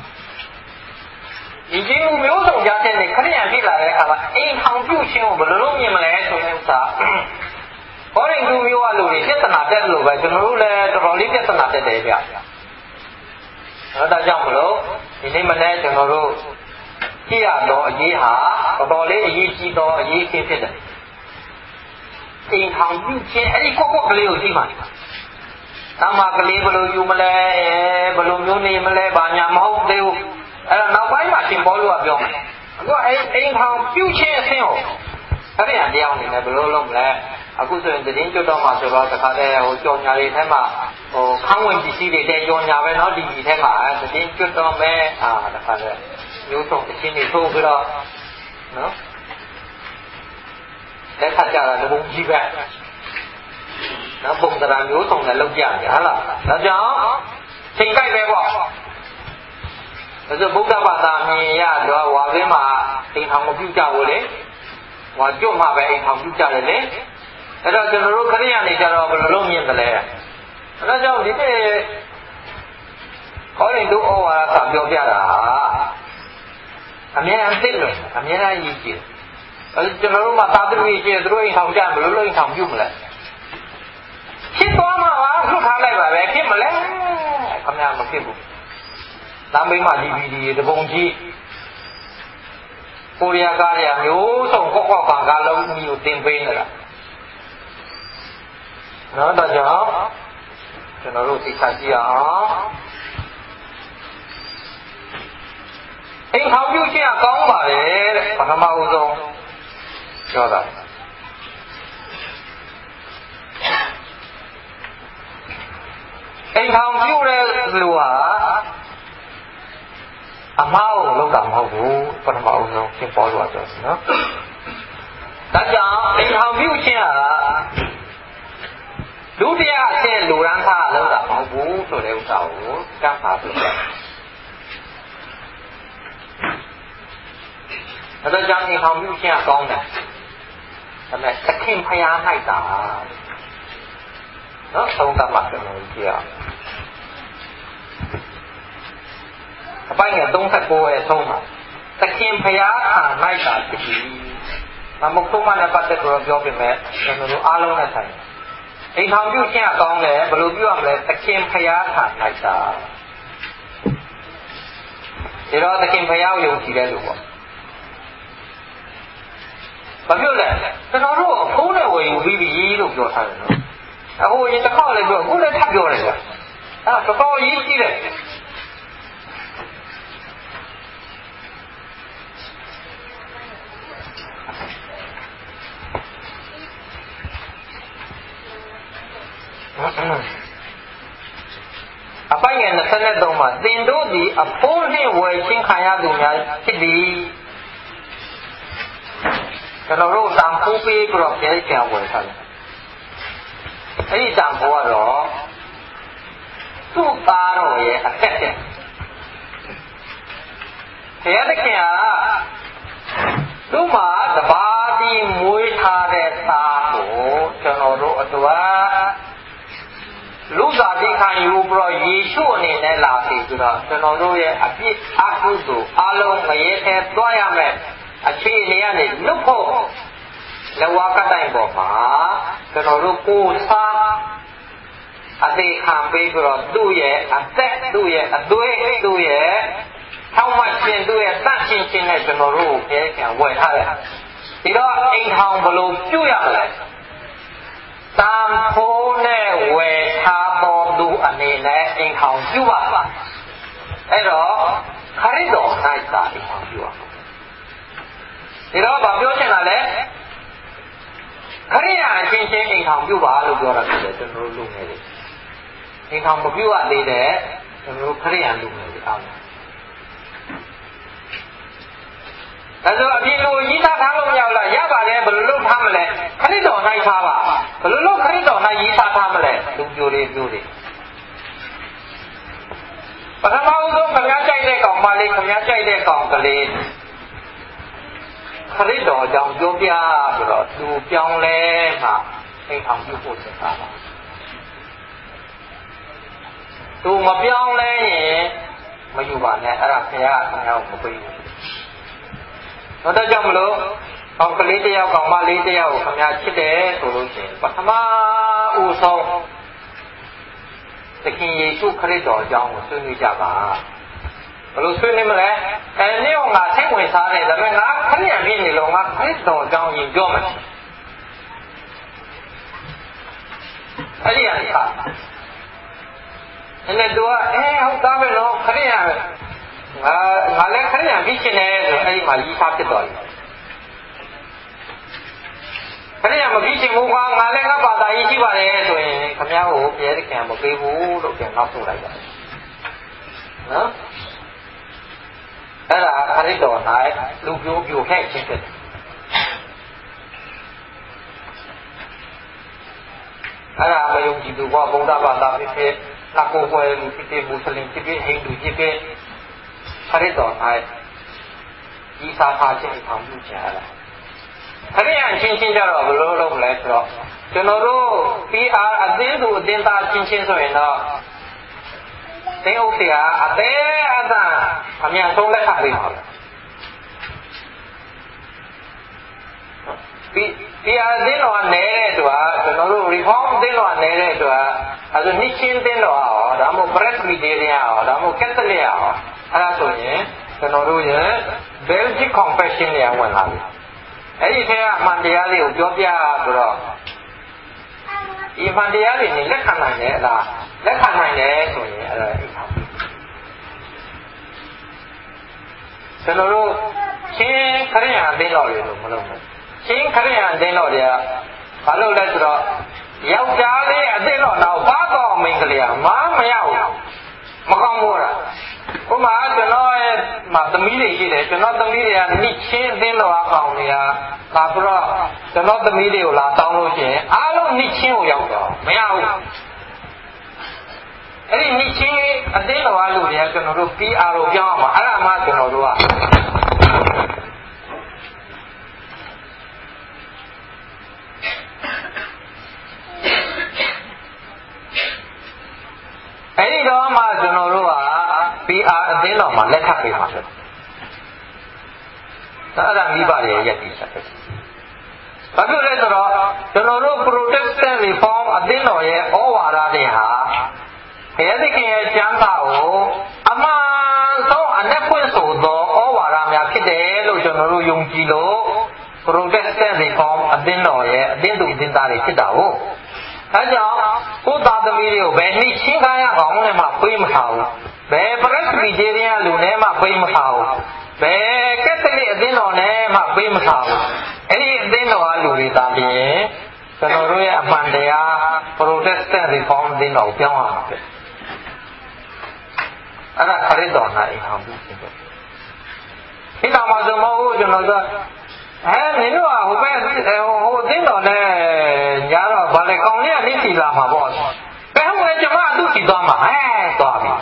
ယဉ်ကျေးမှုမျိုးစုံကြားတဲ့ခရိယန်ဖြစ်လာတဲ့အခါမှာအိမ်ထောင်ပြုခြင်းကိုဘယ်လိုလုပ်မြင်မလဲဆိုတဲ့ဥစ္စာဟောရင်လူမျိုးကလူတွေပြဿနာတက်လို့ပဲကျွန်တော်တို့လည်းတော်တော်လေးပြဿနာတက်တယ်ဗျအဲဒါကြောင့်မလို့ဒီနေ့မနေ့ကျွန်တော်တို့ကြည့်ရတော့အရေးဟာတော်တော်လေးအရေးကြီးတော့အရေးကြီးဖြစ်တယ်အိမ်ထောင်ပြုခြင်းအဲ့ဒီကိုကိုကလေးကိုကြည့်ပါတမကလေးဘယ်လိုယူမလဲဘယ်လိုမျိုးနေမလဲဘာညာမဟုတ်သေးဘူးအဲ့တော့နောက်ပိုင်းမှာသင်ပေါ်လို့ပြောမယ်အခုအိမ်အိမ်ထောင်ပြုခြင်းအဆင့်ကိုအဲ့ဒီအတရားအနေနဲ့ဘယ်လိုလုပ်မလဲအခုဆိုရင်သတင်းကြွတော့မှဆိုတော့တခါတည်းဟိုကြော်ညာတွေထဲမှာဟိုခန်းဝင်ပစ္စည်းတွေတဲကြော်ညာပဲเนาะဒီဒီထဲမှာသတင်းကြွတော့မဲအာတခါတည်းမျိုးစုံအချင်းတွေထိုးပြီးတော့เนาะလက်ခတ်ကြတာတပုံကြီးပဲနော်ပုံစံမျိုးစုံနဲ့လောက်ကြတယ်ဟုတ်လားဒါကြောင့်ချိန်ကြိုက်ပဲပေါ့ဒါဆိုဗုဒ္ဓဘာသာမြင်ရတော့ဝါဘင်းမှာအိမ်ထောင်မပြုကြဘူးလေဝါကျွတ်မှပဲအိမ်ထောင်ပြုကြတယ်လေအဲ့တော့ကျွန်တော်တို့ခရိယာနေကြတော့ဘယ်လိုလုပ်မြင်တယ်လဲအဲဒါကြောင့်ဒီနေ့ခေါင်းရင်တို့ဩဝါဒပြောပြတာအမြဲတမ်းသိလို့အမြဲတမ်းရည်ကြည်အဲကျွန်တော်တို့မှာသာသမီရှိတယ်သူတို့အိမ်ထောင်ကြဘယ်လိုလုပ်အိမ်ထောင်ပြုမလဲဖြစ်သွားမှာပါလွတ်ထားလိုက်ပါပဲဖြစ်မလဲခင်ဗျာမဖြစ်ဘူးလမ်းဘေးမှာ ဒီ ဗီ ဒီ တပုံကြီးကိုရီးယားကားရမျိုးစုံကောက်ကောက်ခံကားလုံးကြီးကိုတင်ပေးနေတာနော်ဒါကြောင့်ကျွန်တော်တို့သိချကြည့်အောင်အိမ်ထောင်ပြုခြင်းကကောင်းပါလေတဲ့ပထမဦးဆုံးပြောတာအိမ်ထောင်ပြုတဲ့လူဟာအမားကိုလောက်တာမဟုတ်ဘူးပထမဦးဆုံးသင်ပေါ်လို့ပြောစီနော်ဒါကြောင့်အိမ်ထောင်ပြုခြင်းဟာဒုတိယအဆင့်လူရန်သားလောက်တာမဟုတ်ဘူးဆိုတဲ့ဥစ္စာကိုကန့်ပါပြောတယ်ဒါကြောင့်အိမ်ထောင်ပြုခြင်းကကောင်းတယ်ဒါပေမဲ့သခင်ဖျား၌တာနော်သုံးသပ်မှကျွန်တော်ကြည့်အောင်အပိုင်းငယ်သုံးဆက်ကိုရဲ့သုံးပါသခင်ဖျားခံ၌တာဖြစ်ပြီးမမုတ်သုံးမှနဲ့ပတ်သက်တော့ပြောပြမယ်ကျွန်တော်တို့အားလုံးနဲ့ဆိုင်အိမ်ထောင်ပြုခြင်းအကောင်းတယ်ဘယ်လိုပြုရမလဲသခင်ဖျားခံ၌တာဒီတော့သခင်ဖျားကိုယုံကြည်တဲ့လူပေါ့ဘာပြောလဲကျွန်တော်တို့အဖိုးနဲ့ဝယ်ယူပြီးပြီလို့ပြောထားတယ်နော်အခုရင်တစ်ခေါက်လည်းပြောအခုလည်းထပ်ပြောတယ်ကွာအဲ့တော့တော်တော်ရေးကြည့်တယ်အပိုင်းငယ်၂၃မှာသင်တို့သည်အဖိုးနှင့်ဝယ်ချင်းခံရသူများဖြစ်သည်ကျွန်တော်တို့တန်ဖိုးပေးပြီးတော့ပြည့်ချင်ဝယ်ထားတယ်အဲ့ဒီတန်ဖိုးကတော့သူ့သားတော်ရဲ့အသက်တဲ့ဘုရားသခင်ကသူ့မှာတပါးပြီးမွေးထားတဲ့သားကိုကျွန်တော်တို့အတွက်လူသားတိခံယူပြီးတော့ယေရှုအနေနဲ့လာပြီဆိုတော့ကျွန်တော်တို့ရဲ့အပြစ်အကုသိုလ်အလုံးငရဲထဲသွားရမယ်အခြေအနေကနေလွတ်ဖို့လဝကတိုင်ပေါ်မှာကျွန်တော်တို့ကိုယ်စားအသေးခံပေးပြီးတော့သူ့ရဲ့အသက်သူ့ရဲ့အသွေးသူ့ရဲ့ထောက်မှတ်ခြင်းသူ့ရဲ့တတ်ခြင်းခြင်းနဲ့ကျွန်တော်တို့ကိုဖျက်ချင်ဝယ်ထားတယ်ဒီတော့အိမ်ထောင်ဘလို့ပြုရမလဲတန်ဖိုးနဲ့ဝယ်ထားတော်သူအနေနဲ့အိမ်ထောင်ပြုပါအဲ့တော့ခရစ်တော်စာအိမ်ထောင်ပြုအောင်ဒီတော့ဗာပြောချင်တာလေခရိယာအချင်းချင်းအိမ်ထောင်ပြုပါလို့ပြောတာဖြစ်တယ်ကျွန်တော်တို့လူငယ်တွေအိမ်ထောင်မပြုရသေးတဲ့ကျွန်တော်တို့ခရိယာလူငယ်တွေအားလုံးဒါဆိုအပြင်လိုရေးသားထားလို့မရဘူးလားရပါတယ်ဘယ်လိုလုပ်ထားမလဲခရစ်တော်နိုင်ထားပါဘယ်လိုလုပ်ခရစ်တော်နိုင်ရေးသားထားမလဲလူပြိုတွေပြိုတွေပထမဆုံးခင်ဗျားကြိုက်တဲ့ကောင်မလေးခင်ဗျားကြိုက်တဲ့ကောင်ကလေးခရစ်တော်ကြောင့်ပြောပြပြီးတော့သူပြောင်းလဲမှအိမ်ထောင်ပြုဖို့ဆက်တာပါသူမပြောင်းလဲရင်မယူပါနဲ့အဲ့ဒါခင်ဗျားခင်ဗျားကိုမပေးဘူးတော့တော့ကြောင့်မလို့ကောင်ကလေးတယောက်ကောင်မလေးတယောက်ကိုခင်ဗျားချစ်တယ်ဆိုလို့ရှိရင်ပထမဦးဆုံးသခင်ယေရှုခရစ်တော်အကြောင်းကိုဆွေးနွေးကြပါဘယ်လိုဆွေးနွေးမလဲအဲနေ့ကငါစိတ်ဝင်စားတယ်ဒါပေမဲ့ငါခရိယာဖြစ်နေလို့ငါခရစ်တော်အကြောင်းရင်ပြောမယ်အဲ့ဒီအရာအဲ့နဲ့သူကအဲဟုတ်သားပဲနော်ခရိယာငါငါလည်းခရိယာဖြစ်ရှင်တယ်ဆိုအဲ့ဒီမှာကြီးစားဖြစ်သွားတယ်ခရိယာမဖြစ်ရှင်ဘူးကွာငါလည်းငါဘာသာရေးရှိပါတယ်ဆိုရင်ခင်ဗျားကိုပြဲတဲ့ခံမပေးဘူးလို့ပြန်နောက်ဆိုလိုက်တယ်နော်အဲ့ဒါခရစ်တော်၌လူပြိုပြိုခဲ့ခြင်းဖြစ်တယ်အဲ့ဒါမယုံကြည်သူကဗုဒ္ဓဘာသာဖြစ်ဖြစ်နာကိုယ်ွယ်လူဖြစ်ဖြစ်မွတ်စလင်ဖြစ်ဖြစ်ဟိန္ဒူဖြစ်ဖြစ်ခရစ်တော်၌ဒီစာဖာခြင်းထောင်ပြုကြရတာခရိယာချင်းချင်းကြတော့ဘယ်လိုလုပ်မလဲဆိုတော့ကျွန်တော်တို့ ပီ အာ အသင်းသူအသင်းသားချင်းချင်းဆိုရင်တော့သင်ဥစ္စာအသေးအသံအမြန်ဆုံးလက်ခံပေးပါမယ်ပီ ပီ အာ အသင်းတော်နေတဲ့အတွက်ကျွန်တော်တို့ reform အသင်းတော်နေတဲ့အတွက်အဲဒါနှစ်ချင်းအသင်းတော်ရောဒါမှမဟုတ် Presbyterian ရောဒါမှမဟုတ် Catholic ရောအဲဒါဆိုရင်ကျွန်တော်တို့ရဲ့ Belgic Confession တွေဝင်လာပြီအဲ့ဒီထဲကအမှန်တရားလေးကိုပြောပြဆိုတော့ဒီအမှန်တရားတွေနဲ့လက်ခံနိုင်တယ်လားလက်ခံနိုင်တယ်ဆိုရင်အဲ့ဒါအိမ်ထောင်ကျွန်တော်တို့ချင်းခရိယာအသင်းတော်တွေလို့မလုပ်ဘူးချင်းခရိယာအသင်းတော်တွေကဘာလို့လဲဆိုတော့ယောက်ျားလေးအသင်းတော်တော့ဘာကောမိန်းကလေးကမမရဘူးမကောင်းဘူးလားဥပမာကျွန်တော်ရဲ့မသမီးတွေရှိတယ်ကျွန်တော်သမီးတွေကနိချင်းအသင်းတော်အကောင်တွေကဒါဆိုတော့ကျွန်တော်သမီးတွေကိုလာတောင်းလို့ရှိရင်အားလုံးနိချင်းကိုရောက်တော့မရဘူးအဲ့ဒီနိချင်းအသင်းတော်အလူတွေကကျွန်တော်တို့ ပီ အာ ကိုပြောင်းအောင်ပါအဲ့ဒါမှကျွန်တော်တို့ကအဲ့ဒီတော့မှကျွန်တော်တို့က ပီ အာ အသင်းတော်မှာလက်ထပ်ပေးမှာဖြစ်တယ်။ဒါအဲ့ဒါမိဘတွေရဲ့ပြည့်စုံတယ်။ဘာဖြစ်လဲဆိုတော့ကျွန်တော်တို့ Protestant Reform အသင်းတော်ရဲ့ဩဝါဒတွေဟာဘုရားသခင်ရဲ့ကျမ်းစာကိုအမှန်ဆုံးအနက်ဖွင့်ဆိုသောဩဝါဒများဖြစ်တယ်လို့ကျွန်တော်တို့ယုံကြည်လို့ Protestant Reform အသင်းတော်ရဲ့အသင်းသူအသင်းသားတွေဖြစ်တာကိုအဲကြောင့်ကိုသားသမီးတွေကိုဘယ်နှိချင်းကားရအောင်လဲမှပေးမထားဘူးဘယ် Presbyterian လူနဲ့မှပေးမထားဘူးဘယ်ကက်သလစ်အသင်းတော်နဲ့မှပေးမထားဘူးအဲ့ဒီအသင်းတော်အလူတွေတာပြင်ကျွန်တော်တို့ရဲ့အမှန်တရား Protestant Reform အသင်းတော်ကိုပြောင်းရမှာဖြစ်အဲ့ဒါခရစ်တော်နဲ့အိမ်ထောင်ပြုဖြစ်တယ်ဒီတော်မှာဆိုမဟုတ်ဘူးကျွန်တော်တို့အဲမင်းတို့ကဟိုဘက်ဟိုအသင်းတော်နဲ့ညာတော့ဗာလေကောင်လေးကနေစီလာမှာပေါ့ဘယ်ဟုတ်လဲကျွန်မအသူ့စီသွားမှာအဲသွားပြီ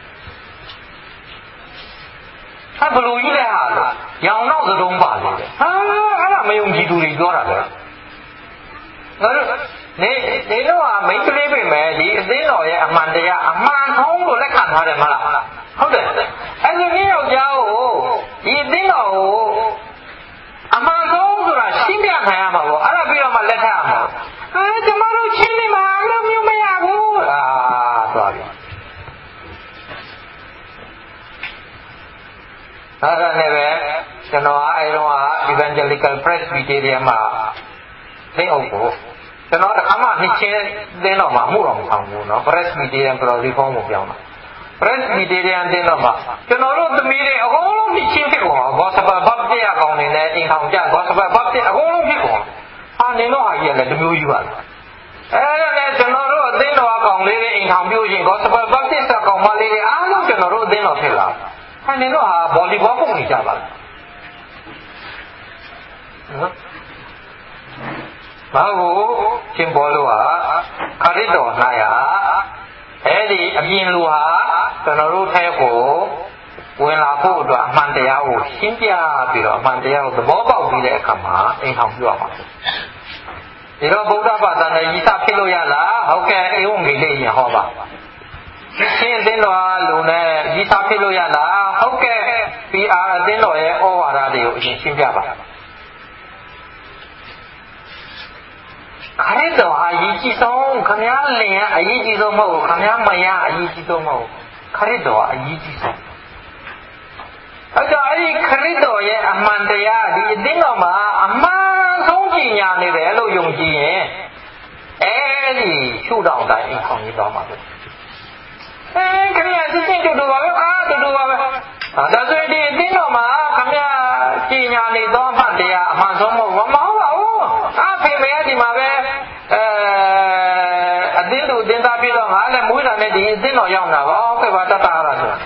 အဲ့ဘလူကြီးလဲဟာရောင်တော့သတုံးပါလေဟာအဲ့ဒါမယုံကြည်သူတွေပြောတာပဲငါတို့နေနေတော့မိတ်ကလေးပြင်မယ်ဒီအသင်းတော်ရဲ့အမှန်တရားအမှန်ဆုံးကိုလက်ခံထားတယ်မလားဟုတ်တယ်အဲ့ဒီမျိုးယောက်ျားကိုဒီအသင်းတော်ကိုအမှန်ဆုံးဆိုတာရှင်းပြနိုင်ရမှာပေါ့အဲ့ဒါပြီးတော့မှလက်ထပ်ရမှာအဲကျမတို့ချင်းနေမှာအဲ့လိုမျိုးမရဘူးအာသွားပြီအဲ့ဒါနဲ့ပဲကျွန်တော်အဲ့တော့ Evangelical Presbyterian မှာသိအောင်ကိုကျွန်တော်အခါမှနှစ်ချင်းသင်းတော်မှာမှုတော်မဆောင်ဘူးเนาะ Presbyterian ဆိုတော့ reform ကိုပြောင်းတာ Presbyterian သင်းတော်မှာကျွန်တော်တို့သမီးတွေအကုန်လုံးနှစ်ချင်းလည်းတစ်မျိုးယူပါလားအဲ့ဒါနဲ့ကျွန်တော်တို့အသင်းတော်အကောင်လေးတွေအိမ်ထောင်ပြုရှင် gospel baptist အကောင်မလေးတွေအားလုံးကျွန်တော်တို့အသင်းတော်ဖြစ်လာဟန်နေတော့ဟာဘောလီဘောပုံနေကြပါလားနော်ဘာလို့ရှင်ဘောလို့ဟာခရစ်တော်၌ဟာအဲ့ဒီအပြင်လူဟာကျွန်တော်တို့ထဲကိုဝင်လာဖို့အတွက်အမှန်တရားကိုရှင်းပြပြီးတော့အမှန်တရားကိုသဘောပေါက်ပြီးတဲ့အခါမှာအိမ်ထောင်ပြုရမှာဒီတော့ဗုဒ္ဓဘာသာနဲ့ဤစားဖြစ်လို့ရလားဟုတ်ကဲ့အေဝံဂေလိရင်ဟောပါရှင်းအသင်းတော်လူနဲ့ဤစားဖြစ်လို့ရလားဟုတ်ကဲ့ပြီးအားအသင်းတော်ရဲ့ဩဝါဒတွေကိုအရင်ရှင်းပြပါခရစ်တော်ဟာအရေးကြီးဆုံးခမည်းလင်ကအရေးကြီးဆုံးမဟုတ်ဘူးခမည်းမရအရေးကြီးဆုံးမဟုတ်ခရစ်တော်ကအရေးကြီးဆုံးအဲ့တော့အဲ့ဒီခရစ်တော်ရဲ့အမှန်တရားဒီအသင်းတော်မှာအမှန်ဆုံးကြည်ညာနေတယ်လို့ယုံကြည်ရင်အဲ့ဒီရှုထောင့်တိုင်းအိမ်ဆောင်ရေးသွားမှာပဲအဲခမည်းစစ်စစ်တူတူပါပဲအာတူတူပါပဲဒါဆိုရင်ဒီအသင်းတော်မှာခမည်းကြည်ညာနေသောအမှန်တရားအမှန်ဆုံးမဟုတ်မဟုတ်ပါဘူးအာဖေမေကဒီမှာပဲအဲအသင်းသူအသင်းသားပြီးတော့ငါလည်းမွေးတာနဲ့ဒီအသင်းတော်ရောက်တာပါဟုတ်ကဲ့ပါတတ်တာလားဆိုတာ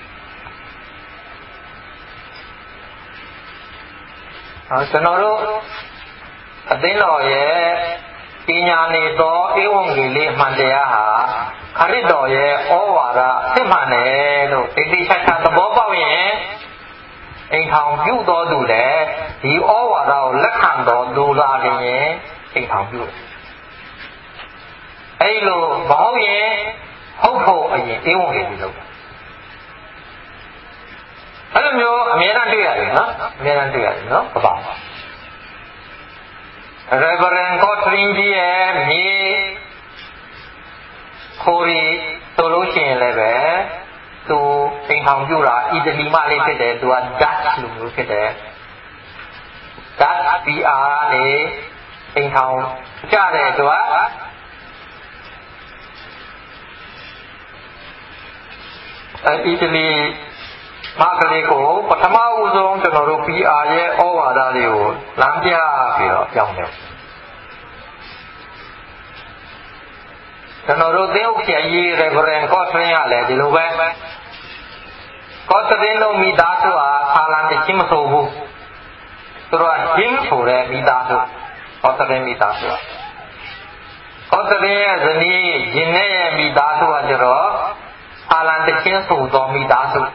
အဲကျွန်တော်တို့အသင်းတော်ရဲ့ပညာနေသောဧဝံဂေလိအမှန်တရားဟာခရစ်တော်ရဲ့ဩဝါဒစစ်မှန်တယ်လို့ဒီတိချက်ချက်သဘောပေါက်ရင်အိမ်ထောင်ပြုတော်သူလည်းဒီဩဝါဒကိုလက်ခံတော်သူလာရင်အိမ်ထောင်ပြုတယ်အဲ့လိုမဟုတ်ရင်ဟုတ်ဖို့အရင်ဧဝံဂေလိလုပ်တာအဲ့လိုမျိုးအများအားတွေ့ရတယ်နော်အများအားတွေ့ရတယ်နော်ဘာပါReverend Godwin ကြီးရဲ့မြေခိုးရီဆိုလို့ရှိရင်လည်းပဲသူအိမ်ထောင်ပြုတာအီတလီမှလေးဖြစ်တယ်သူက Dutch လူမျိုးဖြစ်တယ် Dutch ပီ အာ နေအိမ်ထောင်ကြတယ်သူကအီတလီမကလေးကိုပထမဦးဆုံးကျွန်တော်တို့ ပီ အာ ရဲ့ဩဝါဒလေးကိုလမ်းပြပြီးတော့ပြောင်းတယ်ကျွန်တော်တို့သင်းဥက္ကဋ္ဌကြီး Reverend Godwin ကလည်းဒီလိုပဲ Godwin တို့မိသားစုဟာဆာလံတချင်းမဆိုဘူးသူတို့ကဂျင်းဆိုတဲ့မိသားစု Godwin မိသားစု Godwin ရဲ့ဇနီးဂျင်းနဲ့ရဲ့မိသားစုကကျတော့ဆာလံတချင်းဆိုသောမိသားစု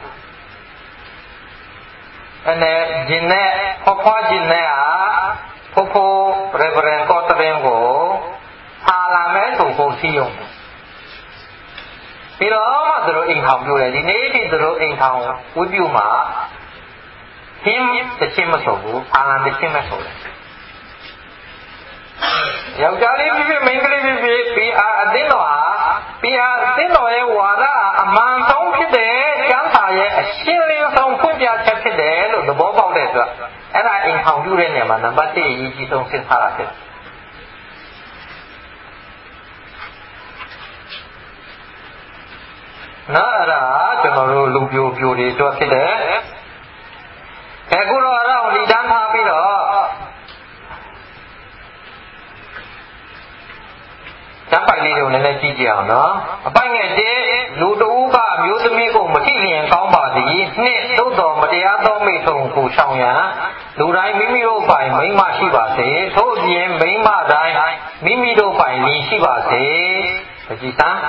အဲ့နဲ့ဂျင်းနဲ့ဖွားဖွားဂျင်းနဲ့ဟာဖိုးဖိုး Reverend Godwin ကိုဆာလံမဲဆိုဖို့စီယုံပြီးတော့မှသူတို့အိမ်ထောင်ပြုတယ်ဒီနေ့ဒီသူတို့အိမ်ထောင်ဝိပုမှာဟင်းတစ်ချင်းမဆိုဘူးဆာလံတစ်ချင်းမဆိုတယ်ယောက်ျားလေးဖြစ်ဖြစ်မိန်းကလေးဖြစ်ဖြစ်ပီအာအသင်းတော်ဟာပီအာအသင်းတော်ရဲ့ဝါဒအမှန်ဆုံးဖြစ်တယ်ကျမ်းစာရဲ့အရှင်းလင်းဆုံးဖွင့်ပြချက်ဖြစ်တယ်လို့သဘောပေါက်တဲ့အတွက်အဲ့ဒါအိမ်ထောင်ပြုတဲ့နေရာမှာနံပါတ်တစ်အရေးကြီးဆုံးစဉ်းစားတာဖြစ်နော်အဲ့ဒါကျွန်တော်တို့လူပြိုပြိုတွေတော့ဖြစ်တယ်အခုတော့အဲ့ဒါကိုဒီတန်းထားပြီးတော့ကျမ်းပိုင်လေးတွေကိုလည်းကြည့်ကြအောင်နော်အပိုင်ငယ်တည်းလူတဦးကမျိုးသမီးကိုမထိလျင်ကောင်းပါသည်နှစ်သို့တော်မတရားသောမိထုံကိုရှောင်ရန်လူတိုင်းမိမိတို့ပိုင်မိမရှိပါစေထို့အပြင်မိမတိုင်းမိမိတို့ပိုင်လင်ရှိပါစေကြည်စမ်း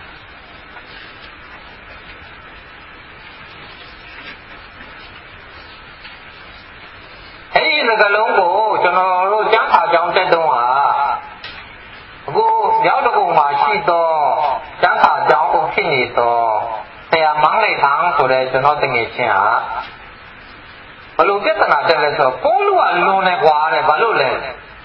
အဲ့ဒီစကားလုံးကိုကျွန်တော်တို့ကျမ်းစာကြောင်းတက်တုန်းဟာအခုရောက်တကုံမှာရှိတော့ကျမ်းစာကြောင်းကိုဖြစ်နေတော့ဆရာမောင်လေးထန်းဆိုတဲ့ကျွန်တော်တငယ်ချင်းဟာဘလို့ပြဿနာတက်လဲဆိုကိုလူကလွန်နေကွာတဲ့ဘာလို့လဲ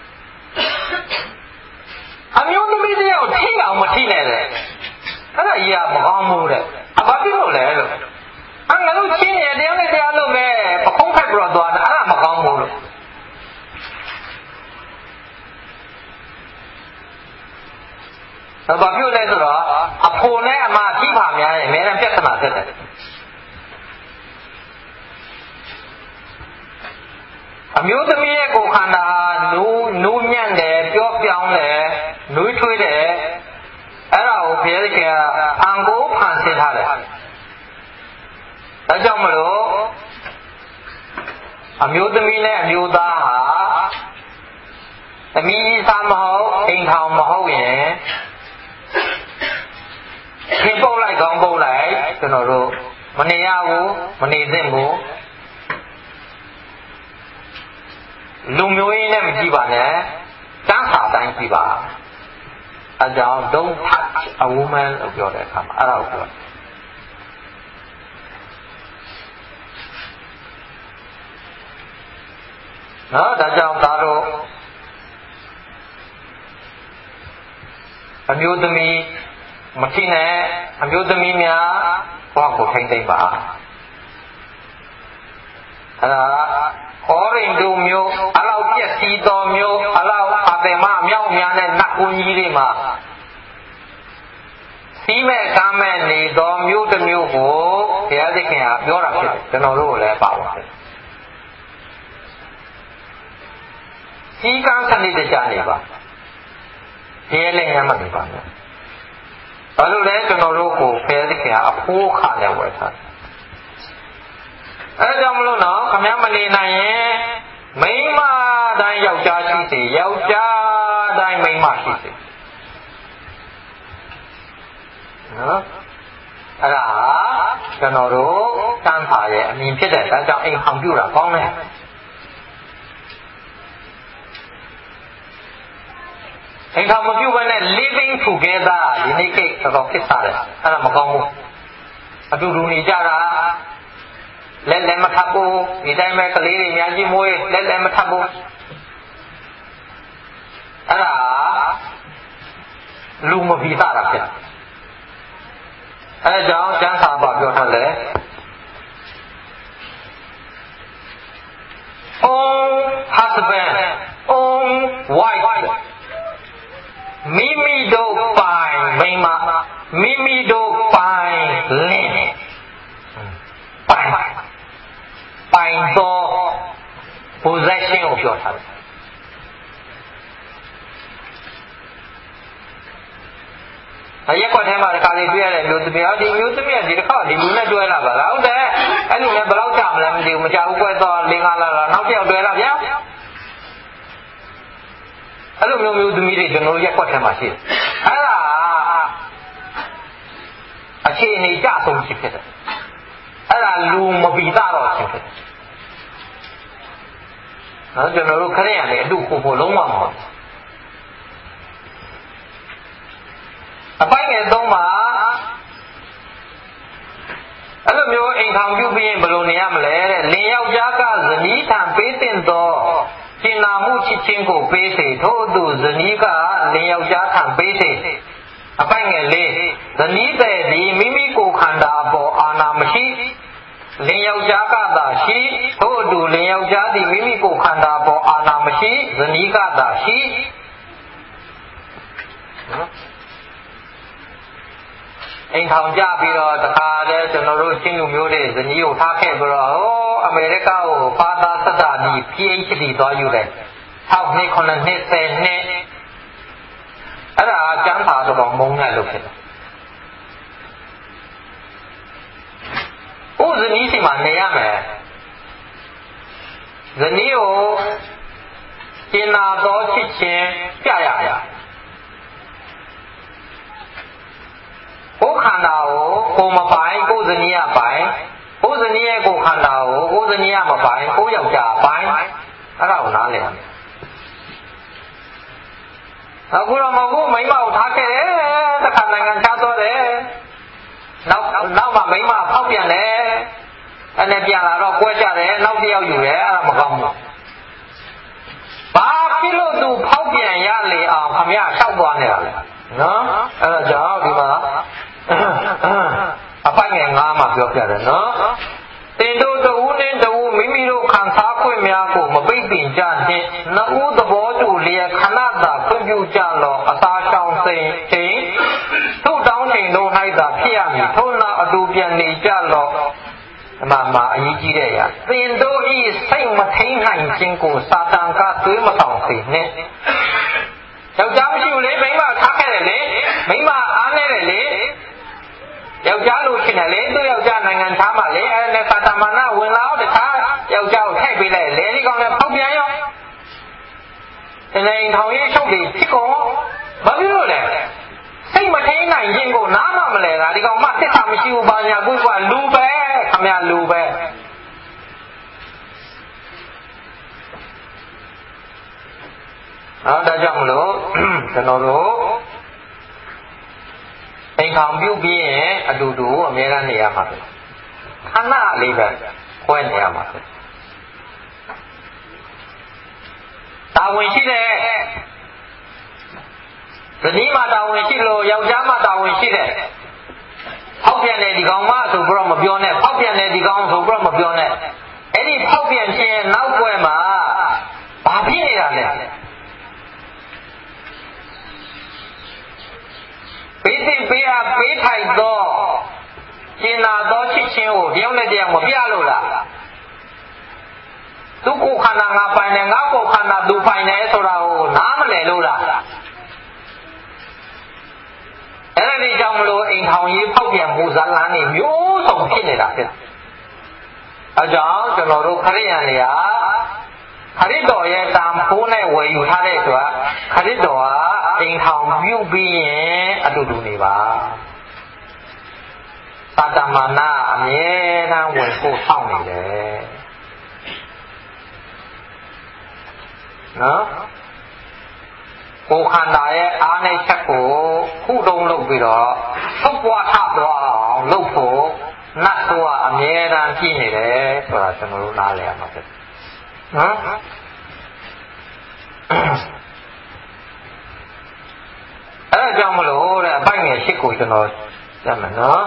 အမျိုးသမီးတယောက်ထိအောင်မထိနဲ့တဲ့အဲ့ဒါကြီးကမကောင်းဘူးတဲ့အဘာဖြစ်လို့လဲလို့အငါတို့ချင်းရတရားနဲ့တရားလို့ပဲပခုံးဖက်ပြီးတော့သွားတာအဲ့ဒါမကောင်းဘူးလို့ဘာဖြစ်လဲဆိုတော့အဖိုနဲ့အမကြည့်ပါများရင်အများနဲ့ပြဿနာဖြစ်တယ်အမျိုးသမီးရဲ့ကိုယ်ခန္ဓာနူးနူးညံ့တယ်ပြောပြောင်းတယ်နှွေးထွေးတယ်အဲ့ဒါကိုဘုရားသခင်ကအံကိုဖန်ဆင်းထားတယ်ဒါကြောင့်မလို့အမျိုးသမီးနဲ့အမျိုးသားဟာသမီးကြီးစားမဟုတ်အိမ်ထောင်မဟုတ်ရင်ခင်ပုတ်လိုက်ကောင်းပုတ်လိုက်ကျွန်တော်တို့မနေရဘူးမနေသင့်ဘူးလူမျိုးရင်းနဲ့မကြည့်ပါနဲ့တန်းစာတိုင်းကြည့်ပါအဲကြောင့် don't touch a woman လို့ပြောတဲ့အခါမှာအဲ့ဒါကိုပြောနော်ဒါကြောင့်သားတို့အမျိုးသမီးမထိနဲ့အမျိုးသမီးများဘဝကိုထိမ့်သိမ့်ပါအဲ့ဒါဟောရင်တို့မျိုးအလောက်ပြက်စီးတော်မျိုးအလောက်အပေမအမြောက်များနဲ့နတ်ကူကြီးတွေမှာစီးမဲ့ကားမဲ့နေတော်မျိုးတစ်မျိုးကိုဘုရားသခင်ကပြောတာဖြစ်တယ်ကျွန်တော်တို့လည်းပါပါတယ်စီကံစနစ်တကျနေပါရဲလည်းရမှနေပါနဲ့ဘာလို့လဲကျွန်တော်တို့ကိုဖယ်သခင်ကအဖိုးခနဲ့ဝယ်ထားအဲကြောင့်မလို့နော်ခမည်းမနေနိုင်ရင်မိန်းမတိုင်းယောက်ျားရှိစေယောက်ျားတိုင်းမိန်းမရှိစေနော်အဲ့ဒါကျွန်တော်တို့တန်းပါရဲ့အမြင်ဖြစ်တဲ့ဒါကြောင့်အိမ်အောင်ပြုတာကောင်းတယ်အိမ်ထောင်မပြုဘဲနဲ့ living together ဒီနေ့ကိတော်တော်ဖြစ်စားတယ်အဲ့ဒါမကောင်းဘူးအတူတူနေကြတာလက်လည်းမထပ်ဘူးဒီတိုင်းပဲကလေးတွေအများကြီးမွေးလက်လည်းမထပ်ဘူးအဲ့ဒါလူမပြီးသားတာဖြစ်အဲ့ဒါကြောင့်ကျမ်းစာပါပြောထားတယ် own husband own wifeမိမိတို့ပိုင်မိန်းမမိမိတို့ပိုင်လင်းပိုင်ပိုင်သော possession ကိုပြောထားတယ်အရက်ကွက်ထဲမှာတခါလေတွေ့ရတဲ့မျိုးသမီးဟောဒီမျိုးသမီးကဒီတစ်ခါဒီလူနဲ့တွေ့လာပါလားဟုတ်တယ်အဲ့လူနဲ့ဘယ်လောက်ကြာမလဲမသိဘူးမကြာဘူးကွက်တော့လင်းကားလာတော့နောက်တစ်ယောက်တွေ့လာဗျာအဲ့လိုမျိုးမျိုးသမီးတွေကျွန်တော်ရက်ကွက်ထဲမှာရှိတယ်အဲ့ဒါအခြေအနေကြဆုံးဖြစ်တယ်အဲ့ဒါလူမပီသားတော့ဖြစ်တယ်နော်ကျွန်တော်တို့ခရက်ရလည်းအတုကိုဖို့လုံးဝမဟုတ်အပိုင်ငယ်သုံးပါအဲ့လိုမျိုးအိမ်ထောင်ပြုပြီးရင်ဘယ်လိုနေရမလဲတဲ့လင်ယောက်ျားကဇနီးထံပေးတင်သောကျင်နာမှုချစ်ချင်းကိုပေးစေထို့သူဇနီးကလင်ယောက်ျားထံပေးစေအပိုင်ငယ်လေးဇနီးတဲ့ဒီမိမိကိုယ်ခန္ဓာအပေါ်အာဏာမရှိလင်ယောက်ျားကသာရှိထို့သူလင်ယောက်ျားသည်မိမိကိုယ်ခန္ဓာအပေါ်အာဏာမရှိဇနီးကသာရှိအိမ်ထောင်ကြပြီးတော့တခါတည်းကျွန်တော်တို့ချင်းလူမျိုးတွေဇနီးကိုထားခဲ့ပြီးတော့ဟိုအမေရိကကိုဘာသာစတာဒီ PhD သွားယူတယ်၆နှစ်9နှစ်10နှစ်အဲ့ဒါကျမ်းစာတော့မုန်းရလို့ဖြစ်တယ်ဥဇနီးစီမှာနေရမယ်ဇနီးကိုကျင်နာသောချစ်ချင်းပြရရကိုယ်ခန္ဓာကိုကိုယ်မပိုင်ကိုယ်ဇနီးကပိုင်ကိုယ်ဇနီးရဲ့ကိုယ်ခန္ဓာကိုကိုယ်ဇနီးကမပိုင်ကိုယ်ယောက်ျားပိုင်အဲ့ဒါကိုနားလည်ရမယ်အခုတော့မဟုတ်ဘူးမိမကိုထားခဲ့တယ်တခါနိုင်ငံခြားသွားတယ်နောက်နောက်မှမိမဖောက်ပြန်တယ်အဲ့နဲ့ပြန်လာတော့ကွဲကြတယ်နောက်တစ်ယောက်ယူတယ်အဲ့ဒါမကောင်းဘူးဘာဖြစ်လို့သူဖောက်ပြန်ရလေအောင်ခမရလျှောက်သွားနေတာလဲနော်အဲ့ဒါကြောင့်ဒီမှာအပိုင်ငယ်ငါးမှာပြောပြတယ်နော်တင်တို့တဦးနဲ့တဦးမိမိတို့ခံစားခွင့်များကိုမပိတ်ပင်ကြနှင့်နှစ်ဦးသဘောတူလျက်ခဏသာခွင့်ပြုကြလောအသာရှောင်စိန်ချိန်ထို့တောင်းချိန်တို့၌သာဖြစ်ရမည်ထို့နောက်အတူပြန်နေကြလောအမှန်မှာအရေးကြီးတဲ့အရာသင်တို့ဤစိတ်မထိန်နိုင်ခြင်းကိုစာတန်ကသွေးမဆောင်စေနှင့်ယောက်ျားမရှိဘူးလေမိန်းမထားခဲ့တယ်လေမိန်းမအားနေတယ်လေယောက်ျားလိုချင်တယ်လေသူ့ယောက်ျားနိုင်ငံသားမှလေအဲ့ဒါသာတမနာဝင်လာတော့တခါယောက်ျားကိုထိုက်ပေးလိုက်လေဒီကောင်လည်းဖောက်ပြန်ရောတနေထောင်ရေးချုပ်ပြီးဖြစ်ကုန်ဘာဖြစ်လို့လဲစိတ်မထိန်နိုင်ခြင်းကိုနားမမလဲတာဒီကောင်မှတစ်တာမရှိဘူးဘာညာကိုကလူပဲခမရလူပဲအဲ့ဒါကြောင့်မလို့ကျွန်တော်တို့အိမ်ဆောင်ပြုတ်ပြီးရင်အတူတူအများအားနေရမှာပဲခဏလေးပဲခွဲနေရမှာပဲတာဝန်ရှိတယ်ဇနီးမတာဝန်ရှိလို့ယောက်ျားမတာဝန်ရှိတယ်ဖောက်ပြန်တယ်ဒီကောင်မဆိုပြီးတော့မပြောနဲ့ဖောက်ပြန်တယ်ဒီကောင်ဆိုပြီးတော့မပြောနဲ့အဲ့ဒီဖောက်ပြန်ခြင်းနောက်ွယ်မှာဘာဖြစ်နေတာလဲပေးတင်ပေးအားပေးထိုက်သောကျင်နာသောချစ်ချင်းကိုတယောက်နဲ့တယောက်မပြလို့လားသူကိုခန္ဓာငါပိုင်တယ်ငါကိုခန္ဓာသူပိုင်တယ်ဆိုတာကိုနားမလည်လို့လားအဲ့ဒါဒီကြောင့်မလို့အိမ်ထောင်ရေးဖောက်ပြန်မှုဇာလန်းနေမျိုးစုံဖြစ်နေတာဖြစ်အဲကြောင့်ကျွန်တော်တို့ခရိယန်တွေကခရစ်တော်ရဲ့တာဖိုးနဲ့ဝယ်ယူထားတဲ့အတွက်ခရစ်တော်ကအိမ်ထောင်ပြုပြီးရင်အတူတူနေပါသာတမနာအမြဲတမ်းဝင်ဖို့ဆောက်နေတယ်နော်ကိုယ်ခန္ဓာရဲ့အားနဲ့ချက်ကိုခုတုံးလုပ်ပြီးတော့သုတ်ပွားထသွားအောင်လုပ်ဖို့နတ်တို့ကအမြဲတမ်းကြည့်နေတယ်ဆိုတာကျွန်တော်တို့နားလည်ရမှာဖြစ်နော်အဲ့ဒါကြောင့်မလို့တဲ့အပိုက်ငယ်ရှစ်ကိုကျွန်တော်ကြည့်မယ်နော်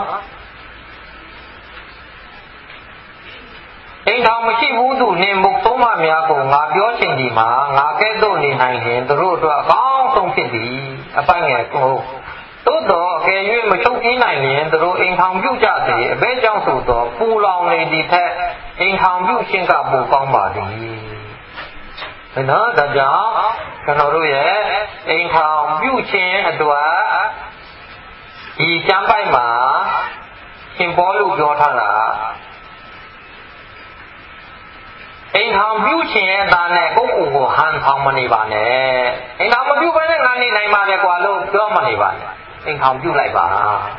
အိမ်တော်မရှိဘူးသူနေမှုသုံးပါးများကိုငါပြောချင်ဒီမှာငါကဲ့သို့နေနိုင်ရင်သူတို့အတွက်အကောင်းဆုံးဖြစ်သည်အပိုက်ငယ်ကိုသို့တော်အကယ်၍မချုပ်ပြီးနိုင်ရင်သူတို့အိမ်ထောင်ပြုကြသည်အဘဲကြောင့်ဆိုတော့ပူလောင်နေသည့်ထက်အိမ်ထောင်ပြုခြင်းကပိုကောင်းပါသည်ဘယ်နော်ဒါကြောင့်ကျွန်တော်တို့ရဲ့အိမ်ထောင်ပြုခြင်းအတွက်ဒီကျမ်းပိုက်မှာရှင်ပေါလုပြောထားတာအိမ်ထောင်ပြုခြင်းရဲ့အသားနဲ့ကိုယ့်ကိုယ်ကိုဟန်ထောင်မနေပါနဲ့အိမ်ထောင်မပြုဘဲနဲ့ငါနေနိုင်ပါတယ်ကွာလို့ပြောမနေပါနဲ့အိမ်ထောင်ပြုလိုက်ပါ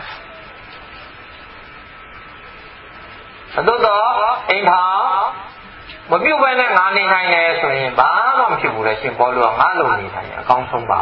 သို့တော့အိမ်ထောင်မပြုတ်ဘဲနဲ့ငါနေနိုင်တယ်ဆိုရင်ဘာမှမဖြစ်ဘူးလေရှင်ပေါလုကငါလိုနေနိုင်တယ်အကောင်းဆုံးပါ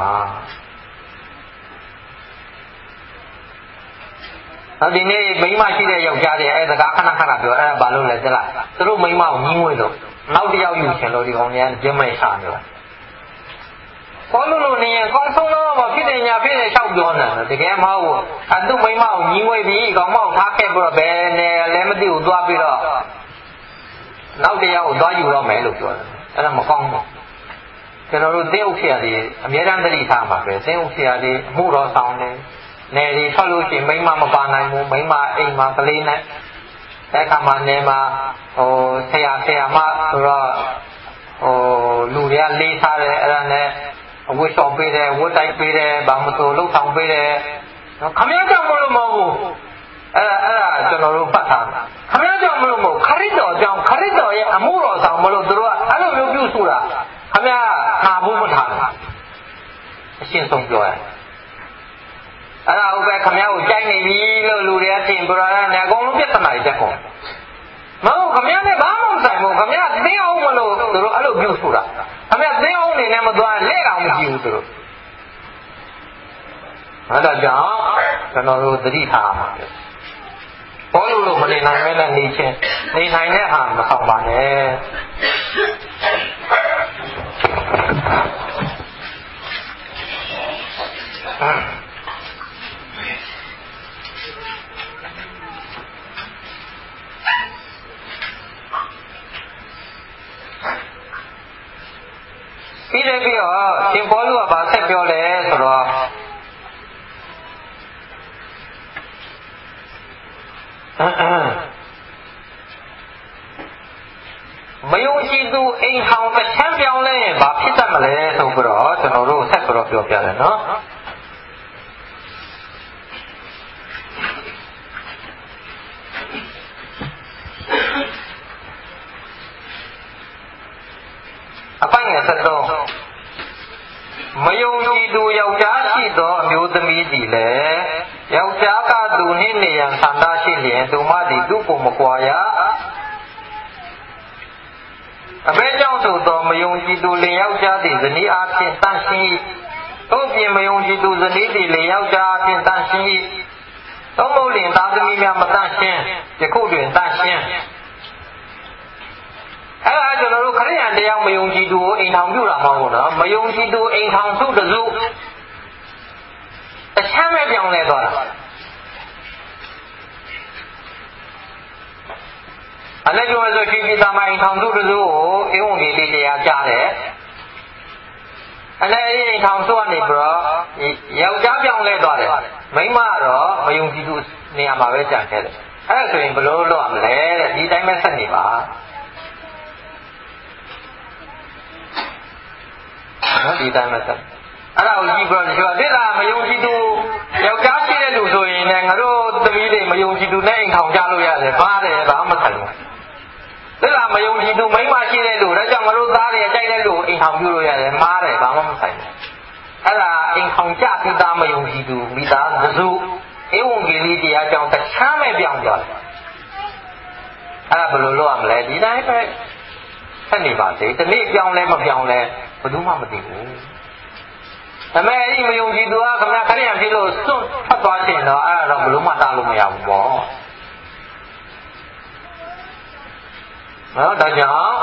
နောက်ဒီနေ့မိန်းမရှိတဲ့ယောက်ျားတွေအဲစကားခဏခဏပြောအဲဘာလို့လဲသိလားသူတို့မိန်းမကိုညီးငွေလို့နောက်တစ်ယောက်ယူချင်လို့ဒီကောင်ကြီးကကျင်းမဲ့ချနေတယ်ပေါလုလိုနေရင်အကောင်းဆုံးတော့မဖြစ်တယ်ညာဖြစ်တယ်လျှောက်ပြောနေတယ်တကယ်မဟုတ်ဘူးအဲသူ့မိန်းမကိုညီးငွေပြီးကောင်မကိုထားခဲ့ပြီးတော့ဘယ်နဲ့လည်းမသိဘူးသွားပြီးတော့နောက်တရားကိုသွားယူတော့မယ်လို့ပြောတယ်အဲ့ဒါမကောင်းဘူးကျွန်တော်တို့သင်းအုပ်ဆရာတွေအများအားသတိထားမှာပဲသင်းအုပ်ဆရာတွေအမှုတော်ဆောင်တယ်နယ်တွေထွက်လို့ရှိရင်မိန်းမမပါနိုင်ဘူးမိန်းမအိမ်မှာကလေးနဲ့တဲ့ခါမှာနယ်မှာဟိုဆရာဆရာမဆိုတော့ဟိုလူတွေကလေးစားတယ်အဲ့ဒါနဲ့အဝတ်လျှော်ပေးတယ်ဝတ်တိုက်ပေးတယ်ဘာမဆိုလှုပ်ဆောင်ပေးတယ်ခမည်းကြောင့်မလို့မဟုတ်ဘူးအဲ့ဒါအဲ့ဒါကျွန်တော်တို့ဖတ်ထားတာခမည်းကြောင့်မလို့မဟုတ်ခရစ်တော်ကြောင့်ခရစ်တော်ရဲ့အမှုတော်ဆောင်မလို့တို့ကအဲ့လိုမျိုးပြုဆိုတာခမည်းထားဘူးမထားဘူးအရှင်းဆုံးပြောရအဲ့ဒါဟုတ်ပဲခမည်းကိုကြိုက်နေပြီလို့လူတွေကထင်ပြတာနဲ့အကုန်လုံးပြဿနာတွေတက်ကုန်မဟုတ်ခမည်းနဲ့ဘာမှမဆိုင်ဘူးခမည်းသိအောင်မလို့တို့အဲ့လိုပြုဆိုတာခမည်းသိအောင်နေနဲ့မသွားလက်အောင်မကြည့်ဘူးတို့အဲ့ဒါကြောင့်ကျွန်တော်တို့သတိထားပါမယ်ဘောလို့လို့မနေနိုင်မဲနဲ့နေချင်းနေနိုင်တဲ့ဟာမဆောင်ပါနဲ့ပြီးတယ်ပြီးတော့ရှင်ဘောလို့ကဘာဆက်ပြောလဲဆိုတော့မယုံကြည်သူအိမ်ထောင်တစ်ချမ်းပြောင်းလဲရင်ဘာဖြစ်တတ်မလဲဆိုပြီးတော့ကျွန်တော်တို့ဆက်ပြီးတော့ပြောပြတယ်နော်အပိုင်းငယ်ဆက်တော့မယုံကြည်သူယောက်ျားရှိသောအမျိုးသမီးသည်လည်းယောက်ျားကသူနှင့်နေရန်ဆန္ဒရှိလျင်သူမသည်သူ့ကိုမကွာရအဘဲကြောင့်ဆိုသောမယုံကြည်သူလင်ယောက်ျားသည်ဇနီးအားဖြင့်တန့်ရှင်း၏သို့ပြင်မယုံကြည်သူဇနီးသည်လင်ယောက်ျားအားဖြင့်တန့်ရှင်း၏သို့မဟုတ်လင်သားသမီးများမတန့်ရှင်းယခုတွင်တန့်ရှင်းအဲ့ဒါကျွန်တော်တို့ခရိယန်တရားမယုံကြည်သူကိုအိမ်ထောင်ပြုတာမဟုတ်ဘူးနော်မယုံကြည်သူအိမ်ထောင်စုတစုအချမ်းပဲပြောင်းလဲသွားတာအဲ့ဒါကြောင့်ဆိုရှင်ပြည်သားမအိမ်ထောင်စုတစုကိုဧဝံဂေလိတရားကြားတယ်အဲ့ဒါအိမ်ထောင်စုကနေပြီးတော့ယောက်ျားပြောင်းလဲသွားတယ်မိန်းမကတော့မယုံကြည်သူနေရာမှာပဲကြာခဲ့တယ်အဲ့ဒါဆိုရင်ဘယ်လိုလုပ်ရမလဲတဲ့ဒီတိုင်းပဲဆက်နေပါနော်ဒီတိုင်းမှာဆက်အဲ့ဒါကိုကြည့်ပြီးတော့ဒီကတိလာမယုံကြည်သူယောက်ျားရှိတဲ့လူဆိုရင်လည်းငါတို့သမီးတွေမယုံကြည်သူနဲ့အိမ်ထောင်ကြလို့ရတယ်ပါတယ်ဘာမှမဆိုင်ဘူးတိလာမယုံကြည်သူမိန်းမရှိတဲ့လူဒါကြောင့်ငါတို့သားတွေကြိုက်တဲ့လူအိမ်ထောင်ပြုလို့ရတယ်မှားတယ်ဘာမှမဆိုင်ဘူးအဲ့ဒါအိမ်ထောင်ကြပြီးသားမယုံကြည်သူမိသားစုဧဝံဂေလိတရားကြောင့်တခြားမဲ့ပြောင်းသွားတယ်အဲ့ဒါဘယ်လိုလုပ်ရမလဲဒီတိုင်းပဲဆက်နေပါစေဒီနေ့ပြောင်းလဲမပြောင်းလဲဘယ်သူမှမသိဘူးဒါပေမဲ့အဲ့ဒီမယုံကြည်သူကခမခရိယံဖြစ်လို့စွန့်ထွက်သွားချင်တော့အဲ့ဒါတော့ဘယ်လို့မှတားလို့မရဘူးပေါ့နော်ဒါကြောင့်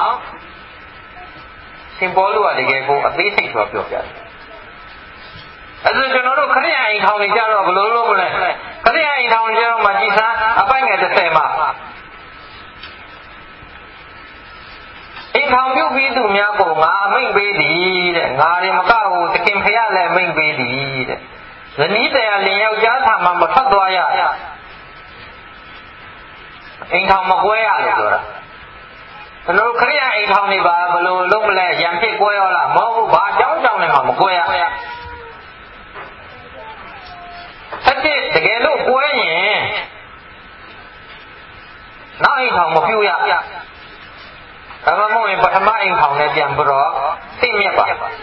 ရှင်ပေါလုကတကယ်ကိုအသေးစိတ်ဆိုပြောပြတယ်အဲ့ဒါကျွန်တော်တို့ခရိယံအိမ်ထောင်နေကြတော့ဘယ်လိုလုပ်မလဲခရိယံအိမ်ထောင်ကြတော့မှကြည်စမ်းအပိုင်းငယ်တစ်ဆယ်မှာအိမ်ထောင်ပြုပြီးသူများကိုငါအမိန့်ပေးသည်တဲ့ငါတွေမကဘူးသခင်ဖျက်လည်းအမိန့်ပေးသည်တဲ့ဇနီးတရားလင်ယောက်ျားထာမှမထွက်သွားရအိမ်ထောင်မကွဲရလို့ပြောတာဘယ်လိုခရိယအိမ်ထောင်နေပါဘယ်လိုလုပ်မလဲရံဖြစ်ကွဲရောလားမဟုတ်ဘူးဘာအကြောင်းကြောင့်လည်းမကွဲရဆက်တည်းတကယ်လို့ကွဲရင်နောက်အိမ်ထောင်မပြုရဒါမှမဟုတ်ရင်ပထမအိမ်ထောင်နဲ့ပြန်ပြီးတော့သိမြတ်ပါ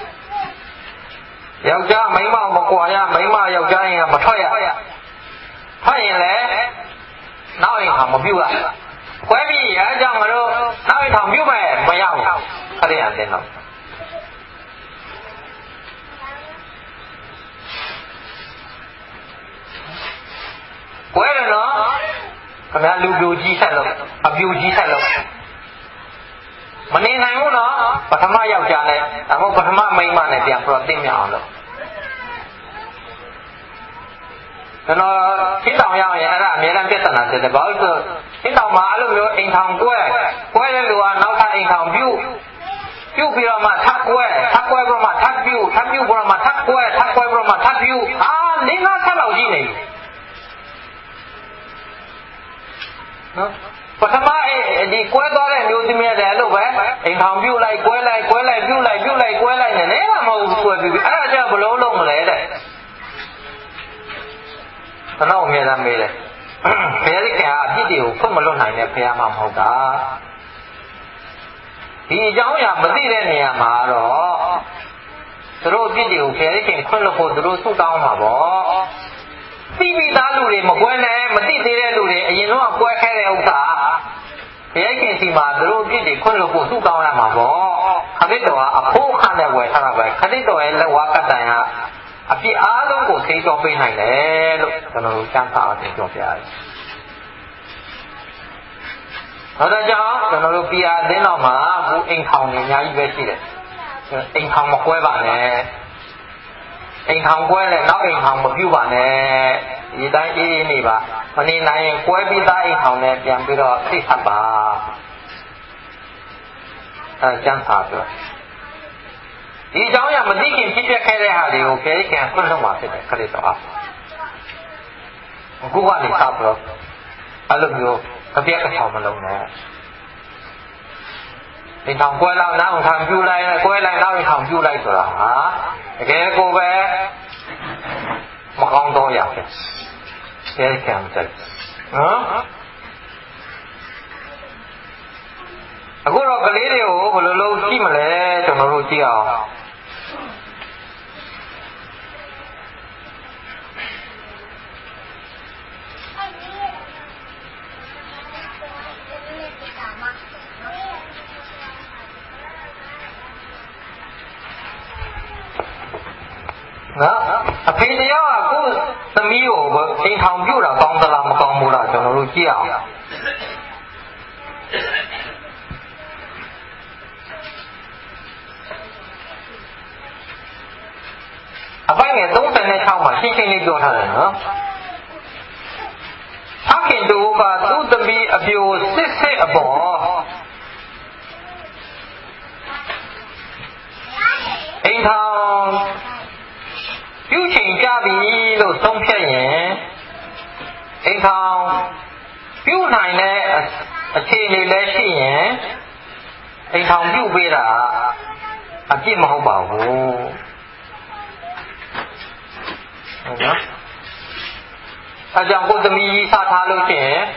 ယောက်ျားမိန်းမမကွာရမိန်းမယောက်ျားရင်မထွက်ရထွက်ရင်လည်းနောက်အိမ်ထောင်မပြုရခွဲပြီးရအကြောင်းငါတို့နောက်အိမ်ထောင်ပြုမယ်မရဘူးခရိယံတဲ့တော့ကွဲတယ်နော်ခင်ဗျာလူပြိုကြီးဆက်လို့အပြိုကြီးဆက်လို့မနေနိုင်ဘူးနော်ပထမယောက်ျားနဲ့ဒါမှမဟုတ်ပထမမိန်းမနဲ့ပြန်ပြီးတော့သိမြအောင်လို့ကျွန်တော်ရှင်းတောင်ရောက်ရင်အဲ့ဒါအများအားပြဿနာဖြစ်တယ်ဘာလို့ဆိုရှင်းတောင်မှာအဲ့လိုမျိုးအိမ်ထောင်ကွဲကွဲတဲ့လူကနောက်ထပ်အိမ်ထောင်ပြုပြုပြီးတော့မှထပ်ကွဲထပ်ကွဲပြီးတော့မှထပ်ပြုထပ်ပြုပြီးတော့မှထပ်ကွဲထပ်ကွဲပြီးတော့မှထပ်ပြုအာလေးငါးဆက်လောက်ရှိနေပြီနော်ပထမဒီကွဲသွားတဲ့မျိုးသမီးတွေအဲ့လိုပဲအိမ်ထောင်ပြုတ်လိုက်ကွဲလိုက်ကွဲလိုက်ပြုတ်လိုက်ပြုတ်လိုက်ကွဲလိုက်နေတယ်မဟုတ်ဘူးကွဲပြီးအဲ့ဒါကြောင့်ဘလို့လုံးမလဲတဲ့ခဏအမြဲတမ်းမေးတယ်ဘုရားသခင်ကအပြစ်တွေကိုဖွင့်မလွတ်နိုင်တဲ့ဘုရားမှမဟုတ်တာဒီအကြောင်းအရာမသိတဲ့နေရာမှာတော့သူတို့အပြစ်တွေကိုဘုရားသခင်ဖွင့်လို့ဖို့သူတို့ဆုတောင်းမှာပေါ့ပြီးပြီးသားလူတွေမကွဲနဲ့မသိသေးတဲ့လူတွေအရင်တော့ကွဲခဲ့တဲ့ဥစ္စာဘုရားရှင်စီမှာသူတို့အပြစ်တွေခွင့်လို့ဖို့ဆုတောင်းရမှာပေါ့ခရစ်တော်ကအဖို့ခန့်နဲ့ဝယ်ထားတာပဲခရစ်တော်ရဲ့လက်ဝါးကတန်ကအပြစ်အားလုံးကိုသိတော်ပေးနိုင်တယ်လို့ကျွန်တော်တို့စမ်းသပ်အောင်ပြောပြရတယ်။ဒါကြောင့်ကျွန်တော်တို့ပြည်အသင်းတော်မှာဘူးအိမ်ထောင်နေအများကြီးပဲရှိတယ်။အိမ်ထောင်မကွဲပါနဲ့။အိမ်ထောင်ကွဲလဲနောက်အိမ်ထောင်မပြုပါနဲ့။ဒီတိုင်းအေးအေးနေပါမနေနိုင်ရင်ကွဲပြီးသားအိမ်ထောင်နဲ့ပြန်ပြီးတော့သိဆက်ပါ။အဲစမ်းသပ်ပြောဒီအကြောင်းအရာမသိခင်ဖြစ်ပျက်ခဲ့တဲ့ဟာတွေကိုခဲခင်ဆွတ်လွတ်မှာဖြစ်တယ်ခရစ်တော်အားအခုကနေစပြီးတော့အဲ့လိုမျိုးကြပြက်ကချောင်းမလုံးနဲ့အိမ်ထောင်ကွဲလောက်နောက်ထောင်ပြူလိုက်ကွဲလိုက်နောက်ထောင်ပြူလိုက်ဆိုတာဟာတကယ်ကိုပဲမကောင်းတော့ရဖြစ်ဆဲကံတက်နော်အခုတော့ကလေးတွေကိုဘယ်လိုလုပ်ကြည့်မလဲကျွန်တော်တို့ကြည့်အောင်နော်အဖေတယောက်ကကိုယ်သမီးကိုအိမ်ထောင်ပြုတ်တာကောင်းသလားမကောင်းဘူးလားကျွန်တော်တို့ကြည့်အောင်အပိုင်းငယ်သုံးဆယ်၆မှာရှင်းရှင်းလေးပြောထားတယ်နော်ဖခင်တို့ကသူ့သမီးအပြိုစစ်စစ်အပေါ်အိမ်ထောင်ပြုချိန်ကြပြီလို့သုံးဖြတ်ရင်အိမ်ထောင်ပြုနိုင်တဲ့အခြေအနေလည်းရှိရင်အိမ်ထောင်ပြုပေးတာအပြစ်မဟုတ်ပါဘူးဟုတ်နော်အဲကြောင့်ကိုယ်သမီးကြီးစထားလို့ရှိရင်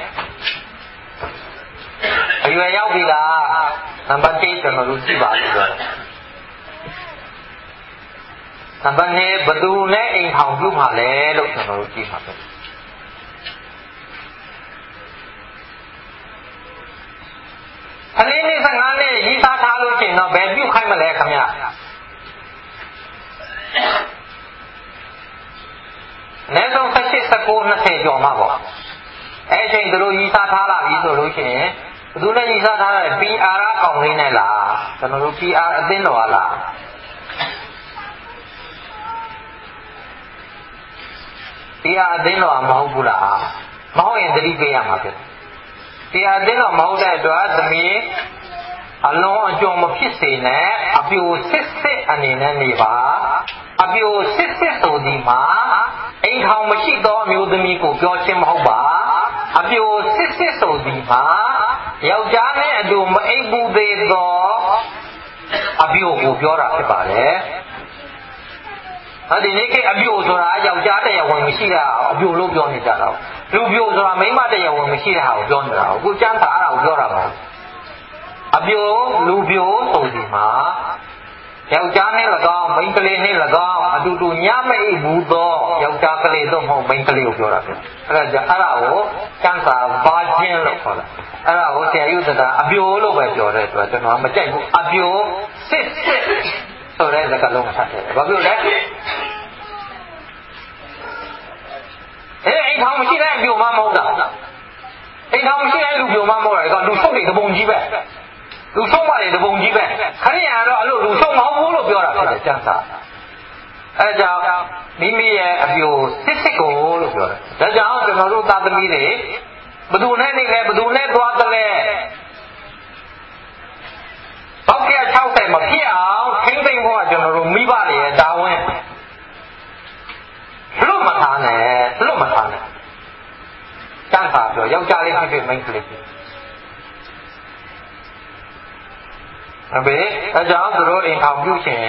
အရွယ်ရောက်ပြီလားနံပါတ်၁ကျွန်တော်တို့ကြည့်ပါလိမ့်မယ်နံပါတ်၂ဘယ်သူနဲ့အိမ်ထောင်ပြုမှာလဲလို့ကျွန်တော်တို့ကြည့်ပါမယ်ကလေးလေး၁၅နှစ်ရေးသားထားလို့ရှိရင်တော့ဘယ်ပြုခိုင်းမလဲခင်ဗျအနည်းဆုံး၁၈ ၁၉ ၂၀ကျော်မှာပေါ့အဲ့အချိန်သူတို့ရေးသားထားလာပြီဆိုလို့ရှိရင်ဘယ်သူနဲ့ရေးသားထားလဲ ပီ အာ ကောင်လေးနဲ့လားကျွန်တော်တို့ ပီ အာ အသင်းတော်လားပီ အာ အသင်းတော်မဟုတ်ဘူးလားမဟုတ်ရင်သတိပေးရမှာဖြစ်တယ်ပီ အာ အသင်းတော်မဟုတ်တဲ့အတွက်သမီးအလုံးအကျုံမဖြစ်စေနဲ့အပြိုစစ်စစ်အနေနဲ့နေပါအပြိုစစ်စစ်ဆိုဒီမှာအိမ်ထောင်မရှိသောအမျိုးသမီးကိုပြောခြင်းမဟုတ်ပါအပြိုစစ်စစ်ဆိုဒီမှာယောက်ျားနဲ့အတူမအိပ်ဘူးသေးသောအပြိုကိုပြောတာဖြစ်ပါတယ်ဒီနေ့ကအပြိုဆိုတာယောက်ျားတရားဝင်မရှိတာအပြိုလို့ပြောနေကြတာလူပြိုဆိုတာမိန်းမတရားဝင်မရှိတာကိုပြောနေတာအခုကျမ်းစာအဲ့ဒါကိုပြောတာပါအပြိုလူပြိုဆိုဒီမှာယောက်ျားနဲ့၎င်းမိန်းကလေးနဲ့၎င်းအတူတူညမအိပ်ဘူးသောယောက်ျားကလေးတော့မဟုတ်မိန်းကလေးကိုပြောတာပဲအဲ့ဒါအဲ့ဒါကိုကျမ်းစာဘာချင်းလို့ခေါ်တာအဲ့ဒါကိုဆရာယူတာအပြိုလို့ပဲပြောတဲ့အတွက်ကျွန်တော်မကြိုက်ဘူးအပြိုစစ်စစ်ဆိုတဲ့စကားလုံးဆက်တယ်ဘာဖြစ်လဲအဲ့အိမ်ထောင်မရှိတဲ့အပြိုမှမဟုတ်တာအိမ်ထောင်မရှိတဲ့လူပြိုမှမဟုတ်တာကလူဆုံးတွေတပုံကြီးပဲလူဆုံးပါလေတပုံကြီးပဲခရိယာတော့အဲ့လိုလူဆုံးမဟုတ်ဘူးလို့ပြောတာဖြစ်တယ်ကျမ်းစာအဲကြောင့်မိမိရဲ့အပြိုစစ်စစ်ကိုလို့ပြောတယ်ဒါကြောင့်ကျွန်တော်တို့သာသမီတွေဘယ်သူနဲ့နေလဲဘယ်သူနဲ့သွားသလဲဘောက်က၆၀မဖြစ်အောင်ထိမ့်သိမ့်ဖို့ကကျွန်တော်တို့မိဘတွေရဲ့တာဝန်လွတ်မထားနဲ့လွတ်မထားနဲ့ကျမ်းစာပြောယောက်ျားလေးဖြစ်ဖြစ်မိန်းကလေးဖြစ်အဘေအကြောင်းသူတို့အိမ်ထောင်ပြုရှင်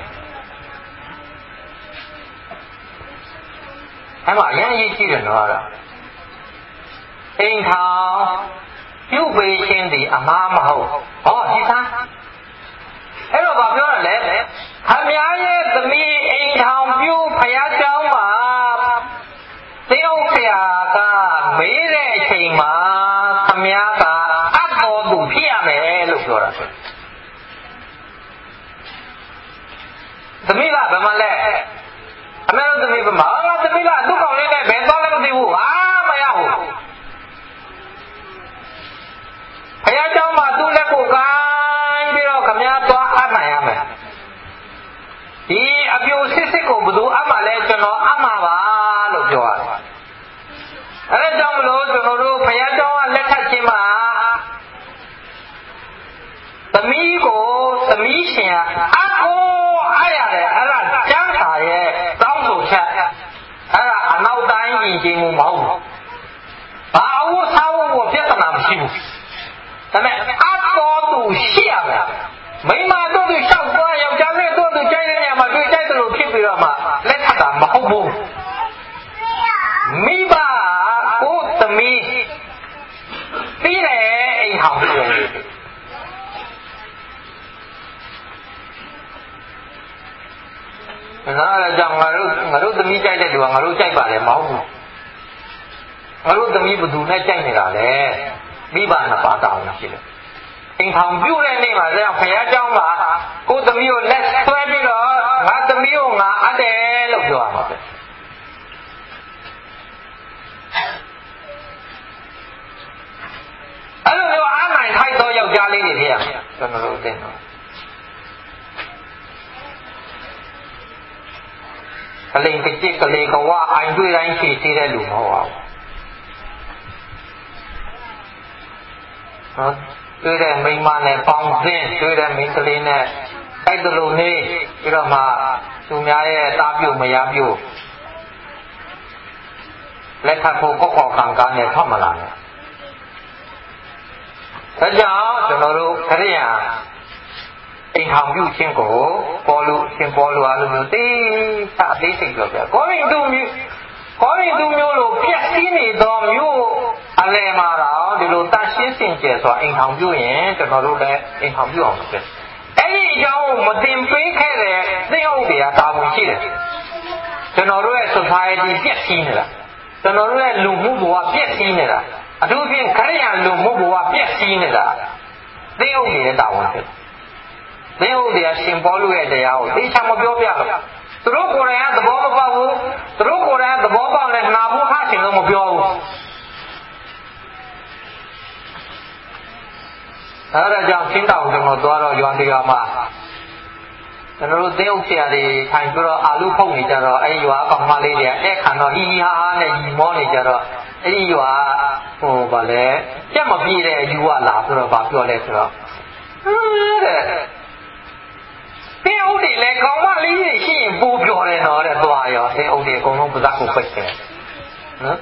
အဲ့မှာအရင်ရေးကြည့်တယ်နော်အဲ့ဒါအိမ်ထောင်ပြုပေးခြင်းဒီအမှားမဟုတ်ဟောဒီသားအဲ့တော့ဘာပြောရလဲခမည်းရဲ့သမီးအိမ်ထောင်ပြုဖယားเจ้าမှာသေဥဖယားကမေးတဲ့အချိန်မှာခမည်းကအပ်တော်သူဖြစ်ရမယ်လို့ပြောတာသမီးကဘယ်မှာလဲအမေတို့သမီးဘယ်မှာငါသမီးကသူ့ကောင်လေးနဲ့ဘယ်သွားလဲမသိဘူးဟာမရဘူးဘုရားကျောင်းမှာသူ့လက်ကိုကိုင်းပြီးတော့ခမည်းသွားအပ်နိုင်ရမယ်ဒီအပြိုစစ်စစ်ကိုဘယ်သူအပ်မှာလဲကျွန်တော်အပ်မှာပါလို့ပြောရတယ်အဲဒါကြောင့်မလို့ကျွန်တော်တို့ဘုရားကျောင်းကလက်ထပ်ခြင်းမှာသမီးကိုသမီးရှင်အကိုအားရတယ်အဲ့ဒါကျမ်းစာရဲ့တောင်းဆိုချက်အဲ့ဒါအနောက်တိုင်းညီချင်းမှုမဟုတ်ဘူးဘာအဝတ်စားဖို့ပြဿနာမရှိဘူးဒါပေမဲ့အတော်သူရှိရမယ်နော်အဲ့ဒါကြောင့်ငါတို့ငါတို့သမီးကြိုက်တဲ့လူကငါတို့ကြိုက်ပါတယ်မဟုတ်ဘူးငါတို့သမီးဘယ်သူနဲ့ကြိုက်နေတာလဲမိဘနှစ်ပါးတောင်းနေရှိတယ်အိမ်ထောင်ပြုတဲ့နေ့မှာကြောင့်ဘုရားကျောင်းမှာကိုသမီးကိုလက်ဆွဲပြီးတော့ငါသမီးကိုငါအပ်တယ်လို့ပြောရမှာပဲအဲ့လိုမျိုးအားနိုင်ထိုက်သောယောက်ျားလေးတွေဖြစ်ရမှာကျွန်တော်တို့သိတော့ကလေးကကြည့်ကလေးကဝအိုင်တွေ့တိုင်းဖြည့်သေးတဲ့လူမဟုတ်ပါဘူးနော်တွေ့တဲ့မိန်းမနဲ့ပေါင်းစင်းတွေ့တဲ့မိန်းကလေးနဲ့တိုက်တလို့နေပြီးတော့မှသူများရဲ့တားပြုတ်မရပြုတ်လက်ထပ်ဖို့ကောက်ကောက်ခံကားနဲ့ထွက်မလာနဲ့ဒါကြောင့်ကျွန်တော်တို့ခရိယာအိမ်ထောင်ပြုခြင်းကိုပေါ်လို့ရှင်ပေါ်လို့အားလို့မျိုးသိတာအသေးစိတ်ပြောပြကောရင်သူမျိုးကောရင်သူမျိုးလို့ပြက်စီးနေသောမျိုးအလယ်မှာတော့ဒီလိုတန်ရှင်းစင်ကြယ်ဆိုတာအိမ်ထောင်ပြုရင်ကျွန်တော်တို့လည်းအိမ်ထောင်ပြုအောင်လုပ်တယ်အဲ့ဒီအကြောင်းကိုမတင်ပေးခဲ့တဲ့သိဟုတ်တွေကတာဝန်ရှိတယ်ကျွန်တော်တို့ရဲ့ society ပြက်စီးနေတာကျွန်တော်တို့ရဲ့လူမှုဘဝပြက်စီးနေတာအထူးဖြင့်ခရိယာလူမှုဘဝပြက်စီးနေတာသိဟုတ်တွေရဲ့တာဝန်ဖြစ်သိဟုတ်တွေကရှင်ပေါလုရဲ့တရားကိုသိချာမပြောပြဘူးသူတို့ကိုယ်တိုင်ကသဘောမပေါက်ဘူးသူတို့ကိုယ်တိုင်ကသဘောပေါက်လဲနာဖို့ဟာရှင်လို့မပြောဘူးအဲ့ဒါကြောင့်ရှင်းတောင်ကျွန်တော်သွားတော့ရွာတရားမှာကျွန်တော်တို့သိဟုတ်ဆရာတွေထိုင်ပြီးတော့အာလူဖုတ်နေကြတော့အဲ့ဒီရွာကောင်မလေးတွေကအဲ့ခံတော့ဟီဟီဟာဟာနဲ့ညီမောနေကြတော့အဲ့ဒီရွာဟိုဗာလဲကြက်မပြေတဲ့ယူကလာဆိုတော့ဗာပြောလဲဆိုတော့တဲ့သင်အုပ်တွေလည်းကောင်မလေးတွေရှိရင်ပိုးပြောတယ်နော်တဲ့သွားရောသင်အုပ်တွေအကုန်လုံးပဇက်ကိုပိတ်တယ်နော်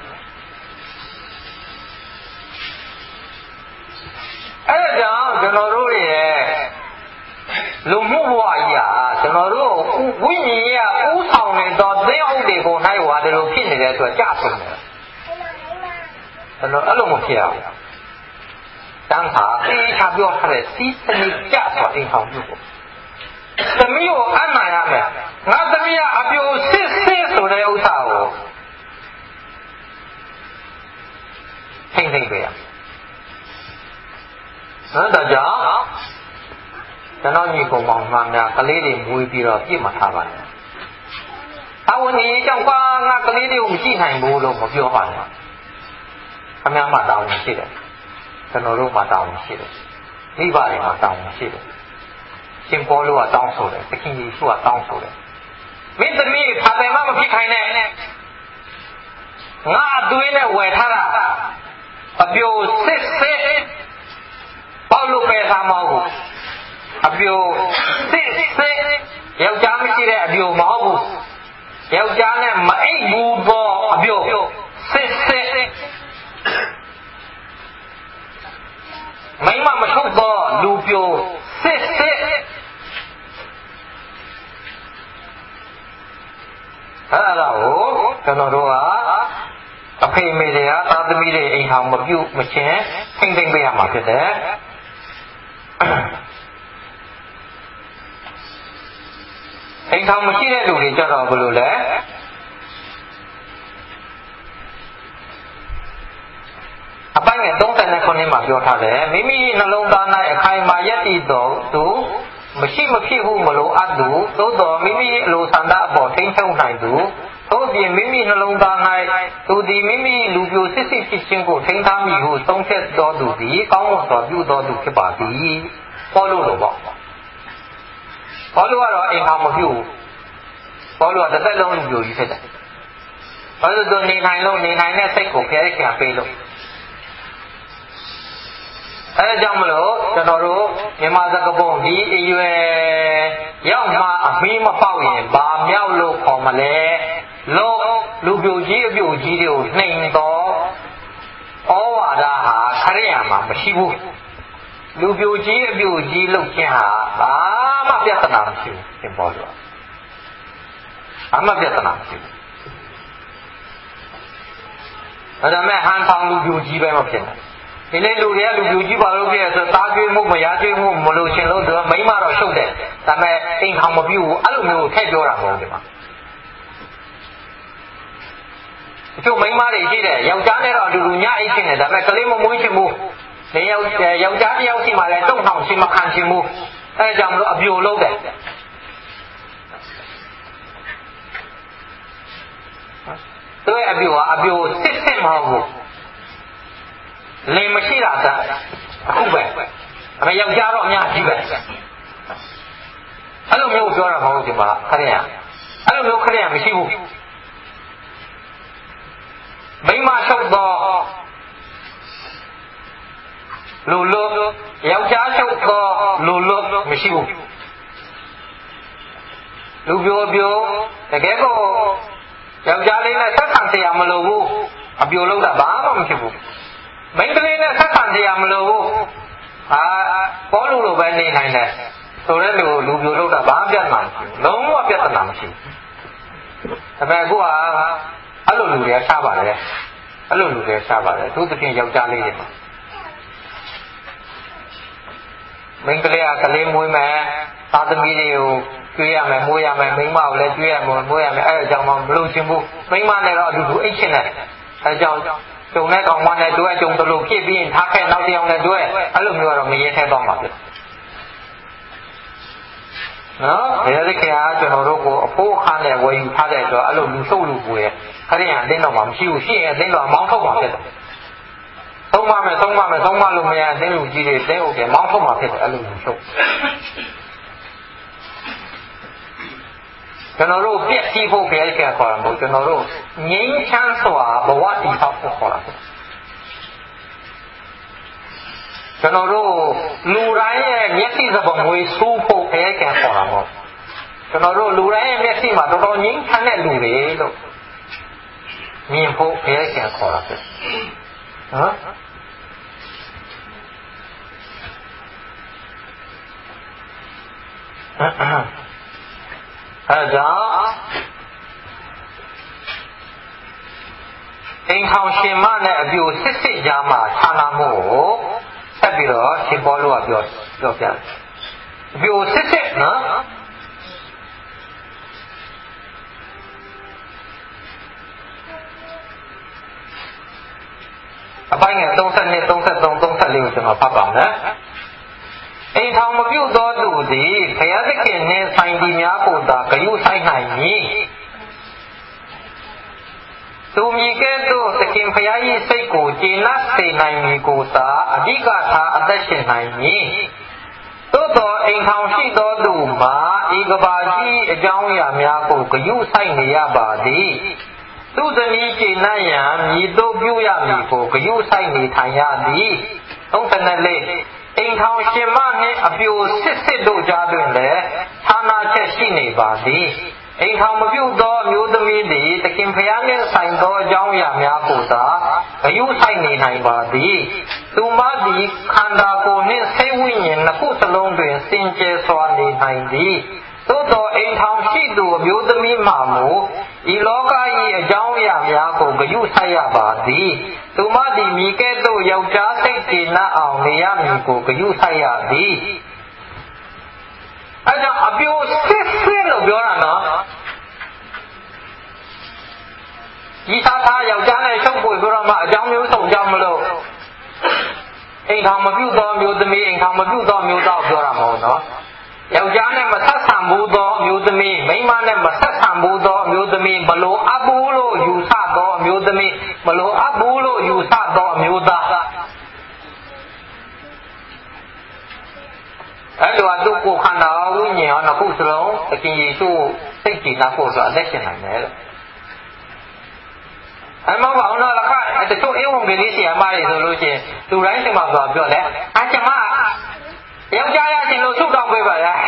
အဲ့ဒါကြောင့်ကျွန်တော်တို့ရဲ့လူမှုဘဝကြီးဟာကျွန်တော်တို့ဝိညာဉ်ရဲ့ဥဆောင်နေသောသင်အုပ်တွေကိုနိုင်ဝါတယ်လို့ဖြစ်နေတဲ့အတွက်ကြဆုံးတယ်ကျွန်တော်အဲ့လိုမဖြစ်အောင်တန်းခါအေးချပြောထားတဲ့စီးစနစ်ကြဆိုအိမ်ဆောင်ပြုဖို့သမီးကိုအနိုင်ရမယ်ငါသမီးကအပြိုစစ်စစ်ဆိုတဲ့ဥစ္စာကိုထိမ့်သိမ့်ပေးရနော်ဒါကြောင့်ကျွန်တော်ညီကောင်မောင်နှမများကလေးတွေမွေးပြီးတော့ပြစ်မထားပါနဲ့အဝန်ကြီးကြောင့်ကွာငါကလေးတွေကိုမကြည့်နိုင်ဘူးလို့မပြောပါနဲ့အများမှတောင်းရှိတယ်ကျွန်တော်တို့မှတောင်းရှိတယ်မိဘတွေမှတောင်းရှိတယ်ရှင်ပေါလုကတောင်းဆိုတယ်သခင်ယေရှုကတောင်းဆိုတယ်မင်းသမီးဖာတယ်မှမဖြစ်ခိုင်းနဲ့ငါအသွေးနဲ့ဝယ်ထားတာအပြိုစစ်စစ်ပေါလုပဲသားမဟုတ်အပြိုစစ်စစ်ယောက်ျားမရှိတဲ့အပြိုမဟုတ်ဘူးယောက်ျားနဲ့မအိပ်ဘူးပေါ့အပြိုစစ်စစ်မိမမထုတ်တော့လူပြိုစစ်စစ်အဲ့ဒါကိုကျွန်တော်တို့ကအဖေမေတွေကသာသမီတွေအိမ်ထောင်မပြုတ်မချင်းထိမ့်သိမ့်ပေးရမှာဖြစ်တယ်အိမ်ထောင်မရှိတဲ့လူတွေကြတော့ဘယ်လိုလဲအပိုင်းငယ်သုံးဆယ်ခုနှစ်မှာပြောထားတယ်မိမိနှလုံးသား၌အခိုင်အမာယက်တည်သောသူမရှိမဖြစ်ဟုမလိုအပ်သူသို့တော်မိမိအလိုဆန္ဒအပေါ်ထိန်းချုပ်နိုင်သူသို့ပြင်မိမိနှလုံးသား၌သူသည်မိမိလူပြိုစစ်စစ်ဖြစ်ခြင်းကိုထိန်းထားမိဟုသုံးဖြတ်တော်သူသည်ကောင်းမွန်စွာပြုတော်သူဖြစ်ပါသည်ပေါ်လို့လို့ပေါ့ပေါ်လို့ကတော့အိမ်ထောင်မပြုတ်ပေါ်လို့ကတစ်သက်လုံးလူပြိုကြီးဖြစ်တယ်ဘာလို့သူနေနိုင်လို့နေနိုင်တဲ့စိတ်ကိုဖျက်ချပေးလို့အဲဒါကြောင့်မလို့ကျွန်တော်တို့မြန်မာစကားပုံဒီအရွယ်ရောက်မှအမီးမပေါက်ရင်ဘာမြောက်လို့ခေါ်မလဲလို့လူပြိုကြီးအပြိုကြီးတွေကိုနှိမ်တော့ဩဝါဒဟာခရိယာမှာမရှိဘူးလူပြိုကြီးအပြိုကြီးလုပ်ခြင်းဟာဘာမှပြဿနာမရှိဘူးသင်ပေါ်လို့ဘာမှပြဿနာမရှိဘူးဒါပေမဲ့ဟန်ဆောင်လူပြိုကြီးပဲမဖြစ်ဘူးဒီနေ့လူတွေကလူပြူကြီးပါလို့ပြည့်ဆိုသားကျွေးမှုမရကျွေးမှုမလို့ရှင်လို့သူကမိမတော့ရှုပ်တယ်ဒါပေမဲ့အိမ်ထောင်မပြုဘူးအဲ့လိုမျိုးထည့်ပြောတာမဟုတ်ဒီမှာအချို့မိန်းမတွေရှိတယ်ယောက်ျားနဲ့တော့အတူတူညအိတ်ချင်းတယ်ဒါပေမဲ့ကလေးမမွေးချင်ဘူးနေယောက်ယောက်ျားတစ်ယောက်ရှိမှလည်းတုံ့ထောင်ရှိမခံချင်ဘူးအဲဒါကြောင့်မလို့အပြိုလုပ်တယ်သူရဲ့အပြိုကအပြိုစစ်စစ်မဟုတ်ဘူးလင်မရှိတာကအခုပဲအမေယောက်ျားတော့အများကြီးပဲအဲ့လိုမျိုးပြောတာမဟုတ်ဒီမှာခရက်ရအဲ့လိုမျိုးခရက်ရမရှိဘူးမိမရှုပ်တော့လူလို့ယောက်ျားရှုပ်တော့လူလို့မရှိဘူးလူပြောပြောတကယ်ကိုယောက်ျားလေးနဲ့ဆက်ဆံเสียမလို့ဘူးအပြိုလို့တာဘာမှမဖြစ်ဘူးမိန်းကလေးနဲ့ဆက်ဆံเสียမလို့ဘူးအာပေါ်လူလိုပဲနေနိုင်တယ်ဆိုတဲ့လူလူပြိုလို့တာဘာပြဿနာမရှိဘူးလုံးဝပြဿနာမရှိဘူးဒါပေမဲ့အခုကအဲ့လိုလူတွေကရှားပါတယ်အဲ့လိုလူတွေရှားပါတယ်သူသဖြင့်ယောက်ျားလေးတွေမှာမိန်းကလေးကကလေးမွေးမယ်သားသမီးတွေကိုကျွေးရမယ်မွေးရမယ်မိန်းမကိုလည်းကျွေးရမယ်မွေးရမယ်အဲ့ဒါကြောင့်မလို့ချင်ဘူးမိန်းမနဲ့တော့အတူတူအိတ်ချင်တယ်အဲကြောင့်ကျုံတဲ့ကောင်မနဲ့တွဲကျုံတလို့ဖြစ်ပြီးရင်ထားခဲ့နောက်တစ်ယောက်နဲ့တွဲအဲ့လိုမျိုးကတော့မရဲထဲတော့မှာဖြစ်နော်ဘယ်ရည်ခင်အားကျွန်တော်တို့ကိုအဖိုးအခါနဲ့ဝယ်ယူထားတဲ့အတွက်အဲ့လိုလူဆုပ်လူပွေခရိယာအတင်းတော်မှာမရှိဘူးရှိရင်အတင်းတော်မောင်းထုတ်မှာဖြစ်တယ်သုံးပါမယ်သုံးပါမယ်သုံးပါလို့မရအတင်းလူကြီးတွေတင်းဟုတ်တယ်မောင်းထုတ်မှာဖြစ်တယ်အဲ့လိုလူဆုပ်ကျွန်တော်တို့ပြည့်စည်ဖို့ဘယ်ရည်ခင်ခေါ်တာမဟုတ်ကျွန်တော်တို့ငြိမ်းချမ်းစွာဘဝတည်ဆောက်ဖို့ခေါ်တာကျွန်တော်တို့လူတိုင်းရဲ့မျက်စိစပုံငွေစူးဖို့ဘယ်ကံခေါ်တာမဟုတ်ကျွန်တော်တို့လူတိုင်းရဲ့မျက်စိမှာတော်တော်ငြိမ်းချမ်းတဲ့လူတွေလို့မြင်ဖို့ဘယ်ကံခေါ်တာဖြစ်နော်အဲဒါအိမ်ထောင်ရှင်မနဲ့အပြိုစစ်စစ်ကြားမှာခြားနာမှုကိုဆက်ပြီးတော့ရှင်ပေါလုကပြောပြောပြတယ်အပြိုစစ်စစ်နော်အပိုင်းငယ်သုံး၂ သုံး၃ သုံး၄ကိုကျွန်တော်ဖတ်ပါမယ်အိမ်ထောင်မပြုတ်သောသူသည်ဘုရားသခင်နှင့်ဆိုင်ဒီများကိုသာဂရုစိုက်နိုင်မည်သူမြည်ကဲ့သို့သခင်ဘုရား၏စိတ်ကိုကျေနပ်စေနိုင်မည်ကိုသာအဓိကထားအသက်ရှင်နိုင်မည်သို့သောအိမ်ထောင်ရှိသောသူမှာဤကဘာကြီးအကြောင်းအရာများကိုဂရုစိုက်နေရပါသည်သူသမီးကျေနပ်ရန်မြည်သို့ပြုရမည်ကိုဂရုစိုက်နေထိုင်ရသည်သုံး၄အိမ်ထောင်ရှင်မနှင့်အပြိုစစ်စစ်တို့ကြားတွင်လည်းဌာနချက်ရှိနေပါသည်အိမ်ထောင်မပြုတ်သောအမျိုးသမီးသည်သခင်ဖျားနှင့်ဆိုင်သောအကြောင်းအရာများကိုသာဂရုစိုက်နေနိုင်ပါသည်သူမသည်ခန္ဓာကိုယ်နှင့်စိတ်ဝိညာဉ်နှစ်ခုစလုံးတွင်စင်ကြယ်စွာနေနိုင်သည်သို့သောအိမ်ထောင်ရှိသူအမျိုးသမီးမှမူဤလောက၏အကြောင်းအရာများကိုဂရုစိုက်ရပါသည်သူမသည်မိကဲ့သို့ယောက်ျားစိတ်ကျေနပ်အောင်နေရမည်ကိုဂရုစိုက်ရသည်အဲကြောင့်အပြိုစစ်စစ်လို့ပြောတာနော်ဒီသာသာယောက်ျားနဲ့ချုပ်ပွေပြောတော့မှအကြောင်းမျိုးစုံကြောင့်မလို့အိမ်ထောင်မပြုတ်သောမျိုးသမီးအိမ်ထောင်မပြုတ်သောမျိုးသားပြောတာမဟုတ်နော်ယောက်ျားနဲ့မဆက်ဆံဘူးသောအမျိုးသမီးမိန်းမနဲ့မဆက်ဆံဘူးသောအမျိုးသမီးမလိုအပ်ဘူးလို့ယူဆသောအမျိုးသမီးမလိုအပ်ဘူးလို့ယူဆသောအမျိုးသားအဲ့လိုအတူကိုခန္ဓာဝိညာဉ်အောင်ခုစလုံးသခင်ယေရှုစိတ်ကြည်နာဖို့ဆိုအသက်ရှင်နိုင်တယ်လို့အမောဘာလို့လဲခါတချို့အေဝံဂေလိဆရာမတွေဆိုလို့ရှိရင်သူတိုင်းဒီမှာပြောပြောတယ်အကျမယောက်ျားရရှင်လို့ဆုတောင်းပေးပါလား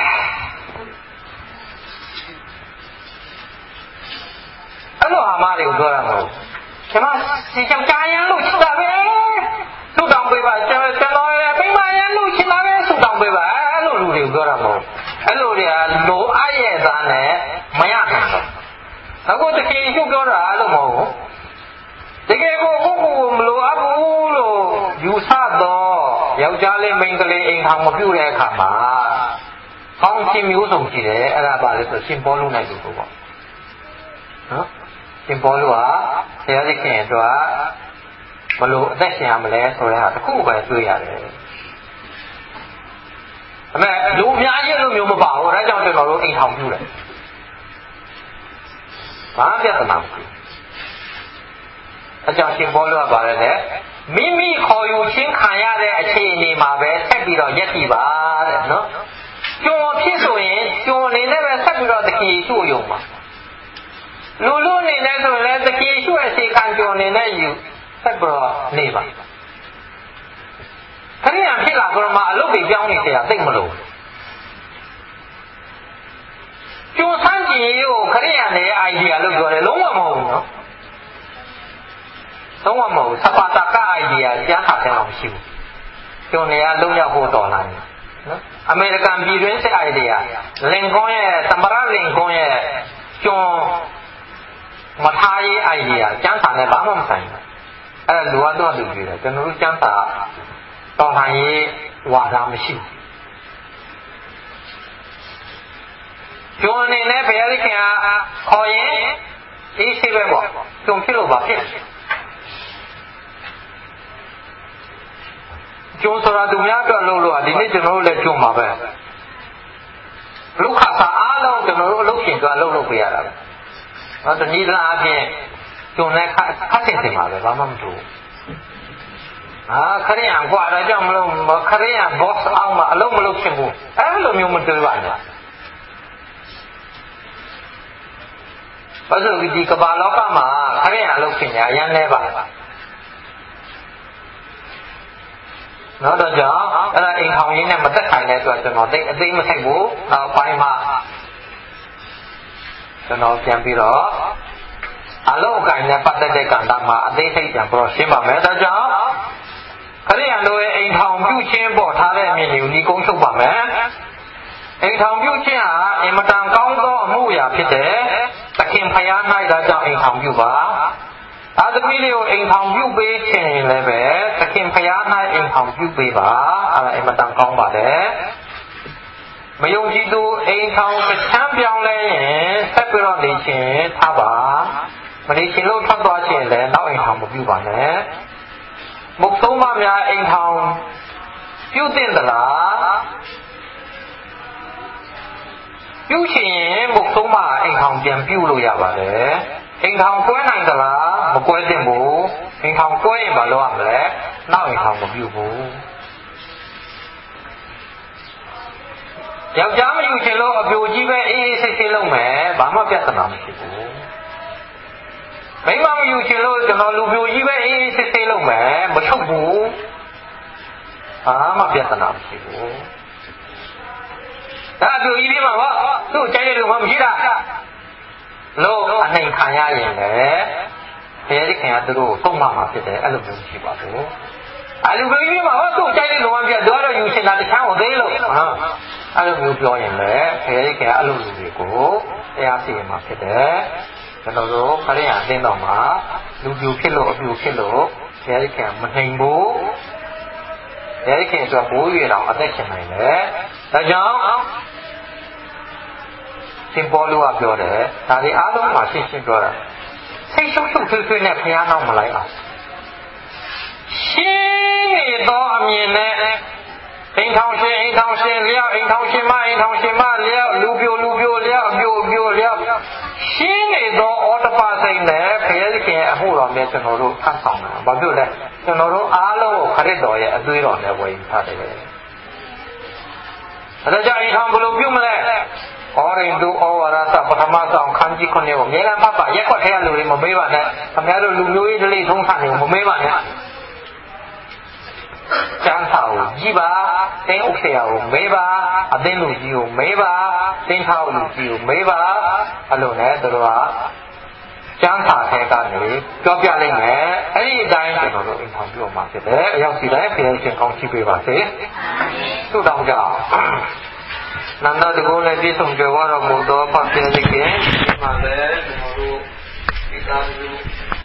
အဲ့လိုအမားတွေကိုပြောတာမဟုတ်ကျမဒီယောက်ျားရလို့ချစ်တာပဲဆုတောင်းပေးပါကျွန်တော်ကျွန်တော်ရဲ့မိမရလို့ချစ်တာပဲဆုတောင်းပေးပါအဲ့လိုလူတွေကိုပြောတာမဟုတ်အဲ့လိုတွေကလိုအပ်ရဲ့သားနဲ့မရနိုင်ဘူးအခုတကယ်ရှုပ်ပြောတာလို့မဟုတ်ဘူးတကယ်ကိုကိုကိုမလိုအပ်ဘူးလို့ယူဆသောယောက်ျားလေးမိန်းကလေးအိမ်ထောင်မပြုတဲ့အခါမှာကောင်းခြင်းမျိုးစုံရှိတယ်အဲ့ဒါပါလေဆိုရှင်ပေါလုနဲ့တူပေါ့နော်ရှင်ပေါလုဟာဘုရားသခင်အတွက်ဘလို့အသက်ရှင်ရမလဲဆိုတဲ့ဟာတစ်ခုပဲတွေ့ရတယ်အမေလူအများကြီးလို့မျိုးမပါဘူးဒါကြောင့်ကျွန်တော်တို့အိမ်ထောင်ပြုတယ်ဘာပြဿနာမဖြစ်အကြောင်းရှင်ပေါလုကပါတယ်လေမိမိခေါ်ယူချင်းခံရတဲ့အခြေအနေမှာပဲဆက်ပြီးတော့ယက်တည်ပါတဲ့နော်ကျော်ဖြစ်ဆိုရင်ကျော်အနေနဲ့ပဲဆက်ပြီးတော့တခင်ယေရှုကိုယုံပါလူလူအနေနဲ့ဆိုရင်တခင်ယေရှုရဲ့စေခံကျော်အနေနဲ့ယူဆက်ပြီးတော့နေပါခရိယာဖြစ်လာတော့မှအလုပ်တွေပြောင်းနေကြတာသိမလို့ကျော်ဆန်းကြည်ကိုခရိယာနဲ့ idea လို့ပြောတယ်လုံးဝမဟုတ်ဘူးနော်လုံးဝမဟုတ်သဘာတက idea ကြားခါတဲ့အောင်မရှိဘူးကျော်နေရလုံးရောက်ဖို့တော်လာတယ်နော်အမေရိကန်ပြည်တွင်းစစ် idea လင်ကွန်းရဲ့သမရလင်ကွန်းရဲ့ကျော်မထားရေး idea ကျန်းစာနဲ့ဘာမှမဆိုင်ဘူးအဲ့ဒါလူကတော့လူကြီးတယ်ကျွန်တော်တို့ကျန်းစာတော်လှန်ရေးဝါဒမရှိဘူးကျော်အနေနဲ့ဘယ်ရည်ခင်ခေါ်ရင်အေးဆေးပဲပေါ့ကျုံဖြစ်လို့ပါဖြစ်ကျုံဆိုတာသူများအတွက်လုပ်လို့ဒီနေ့ကျွန်တော်တို့လည်းကျုံပါပဲလူခါစာအားလုံးကျွန်တော်တို့အလုပ်ရှင်အတွက်အလုပ်လုပ်ပေးရတာပဲနော်တနည်းအားဖြင့်ကျုံနဲ့ခက်ခက်တင်တင်ပါပဲဘာမှမတူအာခရိယံကွာဒါကြောင့်မလို့ခရိယံ boss အောင်မအလုပ်မလုပ်ချင်ဘူးအဲ့လိုမျိုးမတွေ့ပါနဲ့ဘာလို့ဒီကမ္ဘာလောကမှာခရိယံအလုပ်ရှင်ညာအရင်လဲပါနော်တော့ကြောင့်အဲ့ဒါအိမ်ထောင်ရင်းနဲ့မသက်ဆိုင်တဲ့အတွက်ကျွန်တော်သိအသိမဆိုင်ဘူးနောက်ပိုင်းမှာကျွန်တော်ပြန်ပြီးတော့အလုံးကိုင်းနဲ့ပတ်သက်တဲ့ကံတာမှာအသေးစိတ်ပြန်ပြောရှင်းပါမယ်ဒါကြောင့်ခရိယံတို့ရဲ့အိမ်ထောင်ပြုခြင်းပေါ်ထားတဲ့အမြင်တွေကိုဒီကုန်းချုပ်ပါမယ်အိမ်ထောင်ပြုခြင်းဟာအင်မတန်ကောင်းသောအမှုရာဖြစ်တယ်သခင်ဖယား၌ဒါကြောင့်အိမ်ထောင်ပြုပါအာသမီးလေးကိုအိမ်ထောင်ပြုပေးခြင်းလည်းပဲသခင်ဖယား၌အိမ်ထောင်ပြုပေးပါအဲ့ဒါအင်မတန်ကောင်းပါတယ်မယုံကြည်သူအိမ်ထောင်ချမ်းပြောင်းလဲရင်ဆက်ပြီးတော့နေခြင်းထားပါမနေခြင်းလို့ထွက်သွားခြင်းလည်းနောက်အိမ်ထောင်မပြုပါနဲ့မုတ်သုံးပါးများအိမ်ထောင်ပြုတင်သလားပြုချင်ရင်မုတ်သုံးပါးအိမ်ထောင်ပြန်ပြုလို့ရပါတယ်အိမ်ထောင်ကွဲနိုင်သလားမကွဲသင့်ဘူးအိမ်ထောင်ကွဲရင်မလုပ်ရမလဲနောက်အိမ်ထောင်မပြုဘူးယောက်ျားမယူချင်လို့အပြိုကြီးပဲအေးအေးဆေးဆေးလုပ်မယ်ဘာမှပြဿနာမရှိဘူးမိန်းမမယူချင်လို့ကျွန်တော်လူပြိုကြီးပဲအေးအေးဆေးဆေးလုပ်မယ်မချုပ်ဘူးဘာမှပြဿနာမရှိဘူးဒါအပြိုကြီးပြီးမှာပေါ့သူ့ကြိုက်တဲ့လူမှမရှိတာလို့အနိုင်ခံရရင်လေဘယ်ရည်ခင်ကသူတို့သုံးမှမှာဖြစ်တယ်အဲ့လိုမျိုးရှိပါဘူးအလူပြိုကြီးမှာဟောသူ့ကြိုက်တဲ့လူမှပြတ်တော့ယူချင်တာတခြားကိုသေးလို့ဟာအဲ့လိုမျိုးပြောရင်လေဘယ်ရည်ခင်အဲ့လိုလူတွေကိုတရားစီရင်မှာဖြစ်တယ်ကျွန်တော်တို့ခရိယာအသင်းတော်မှာလူပြိုဖြစ်လို့အပြိုဖြစ်လို့ဘယ်ရည်ခင်မနိုင်ဘူးဘယ်ရည်ခင်ဆိုဘိုးရည်တော်အသက်ရှင်နိုင်တယ်ဒါကြောင့်ရှင်ပေါလုကပြောတယ်ဒါဒီအားလုံးမှာရှင်းရှင်းပြောတာစိတ်ရှုပ်ရှုပ်ထွေးထွေးနဲ့ဖျားနောက်မလိုက်အောင်ရှင်းနေသောအမြင်နဲ့အိမ်ထောင်ရှင်အိမ်ထောင်ရှင်လျောက်အိမ်ထောင်ရှင်မအိမ်ထောင်ရှင်မလျောက်လူပြိုလူပြိုလျောက်အပြိုအပြိုလျောက်ရှင်းနေသောဩတ္တပစိတ်နဲ့ဘုရားသခင်အမှုတော်မြတ်ကျွန်တော်တို့ဖတ်ဆောင်တာဘာဖြစ်လဲကျွန်တော်တို့အားလုံးကိုခရစ်တော်ရဲ့အသွေးတော်နဲ့ဝယ်ယူထားတယ်အဲဒါကြောင့်အိမ်ထောင်ဘယ်လိုပြုမလဲဩရိန္ဒုဩဝါဒသပထမဆောင်ခန်းကြီးခုနှစ်ကိုအများအားဖတ်ပါရက်ခွက်ထဲကလူတွေမမေးပါနဲ့ခင်ဗျားတို့လူမျိုးရေးဒလိထုံးဆန်တွေကိုမမေးပါနဲ့ကျမ်းစာကိုကြည်ပါတင်းဥစ္စာကိုမေးပါအသင်းလူကြီးကိုမေးပါတင်းထောက်လူကြီးကိုမေးပါအဲ့လိုနဲ့တို့ကကျမ်းစာထဲကနေပြောပြလိုက်မယ်အဲ့ဒီအတိုင်းကျွန်တော်တို့အိမ်ထောင်ပြုမှာဖြစ်တယ်အရောက်စီတိုင်းဖျားရှင်ကောင်းချီးပေးပါစေဆုတောင်းကြအောင်နန္ဒတကုလည်းပြည့်စုံကြွယ်ဝတော်မူသောဖခင်သခင်ဒီမှာလည်းကျွန်တော်တို့ဒီသာလူ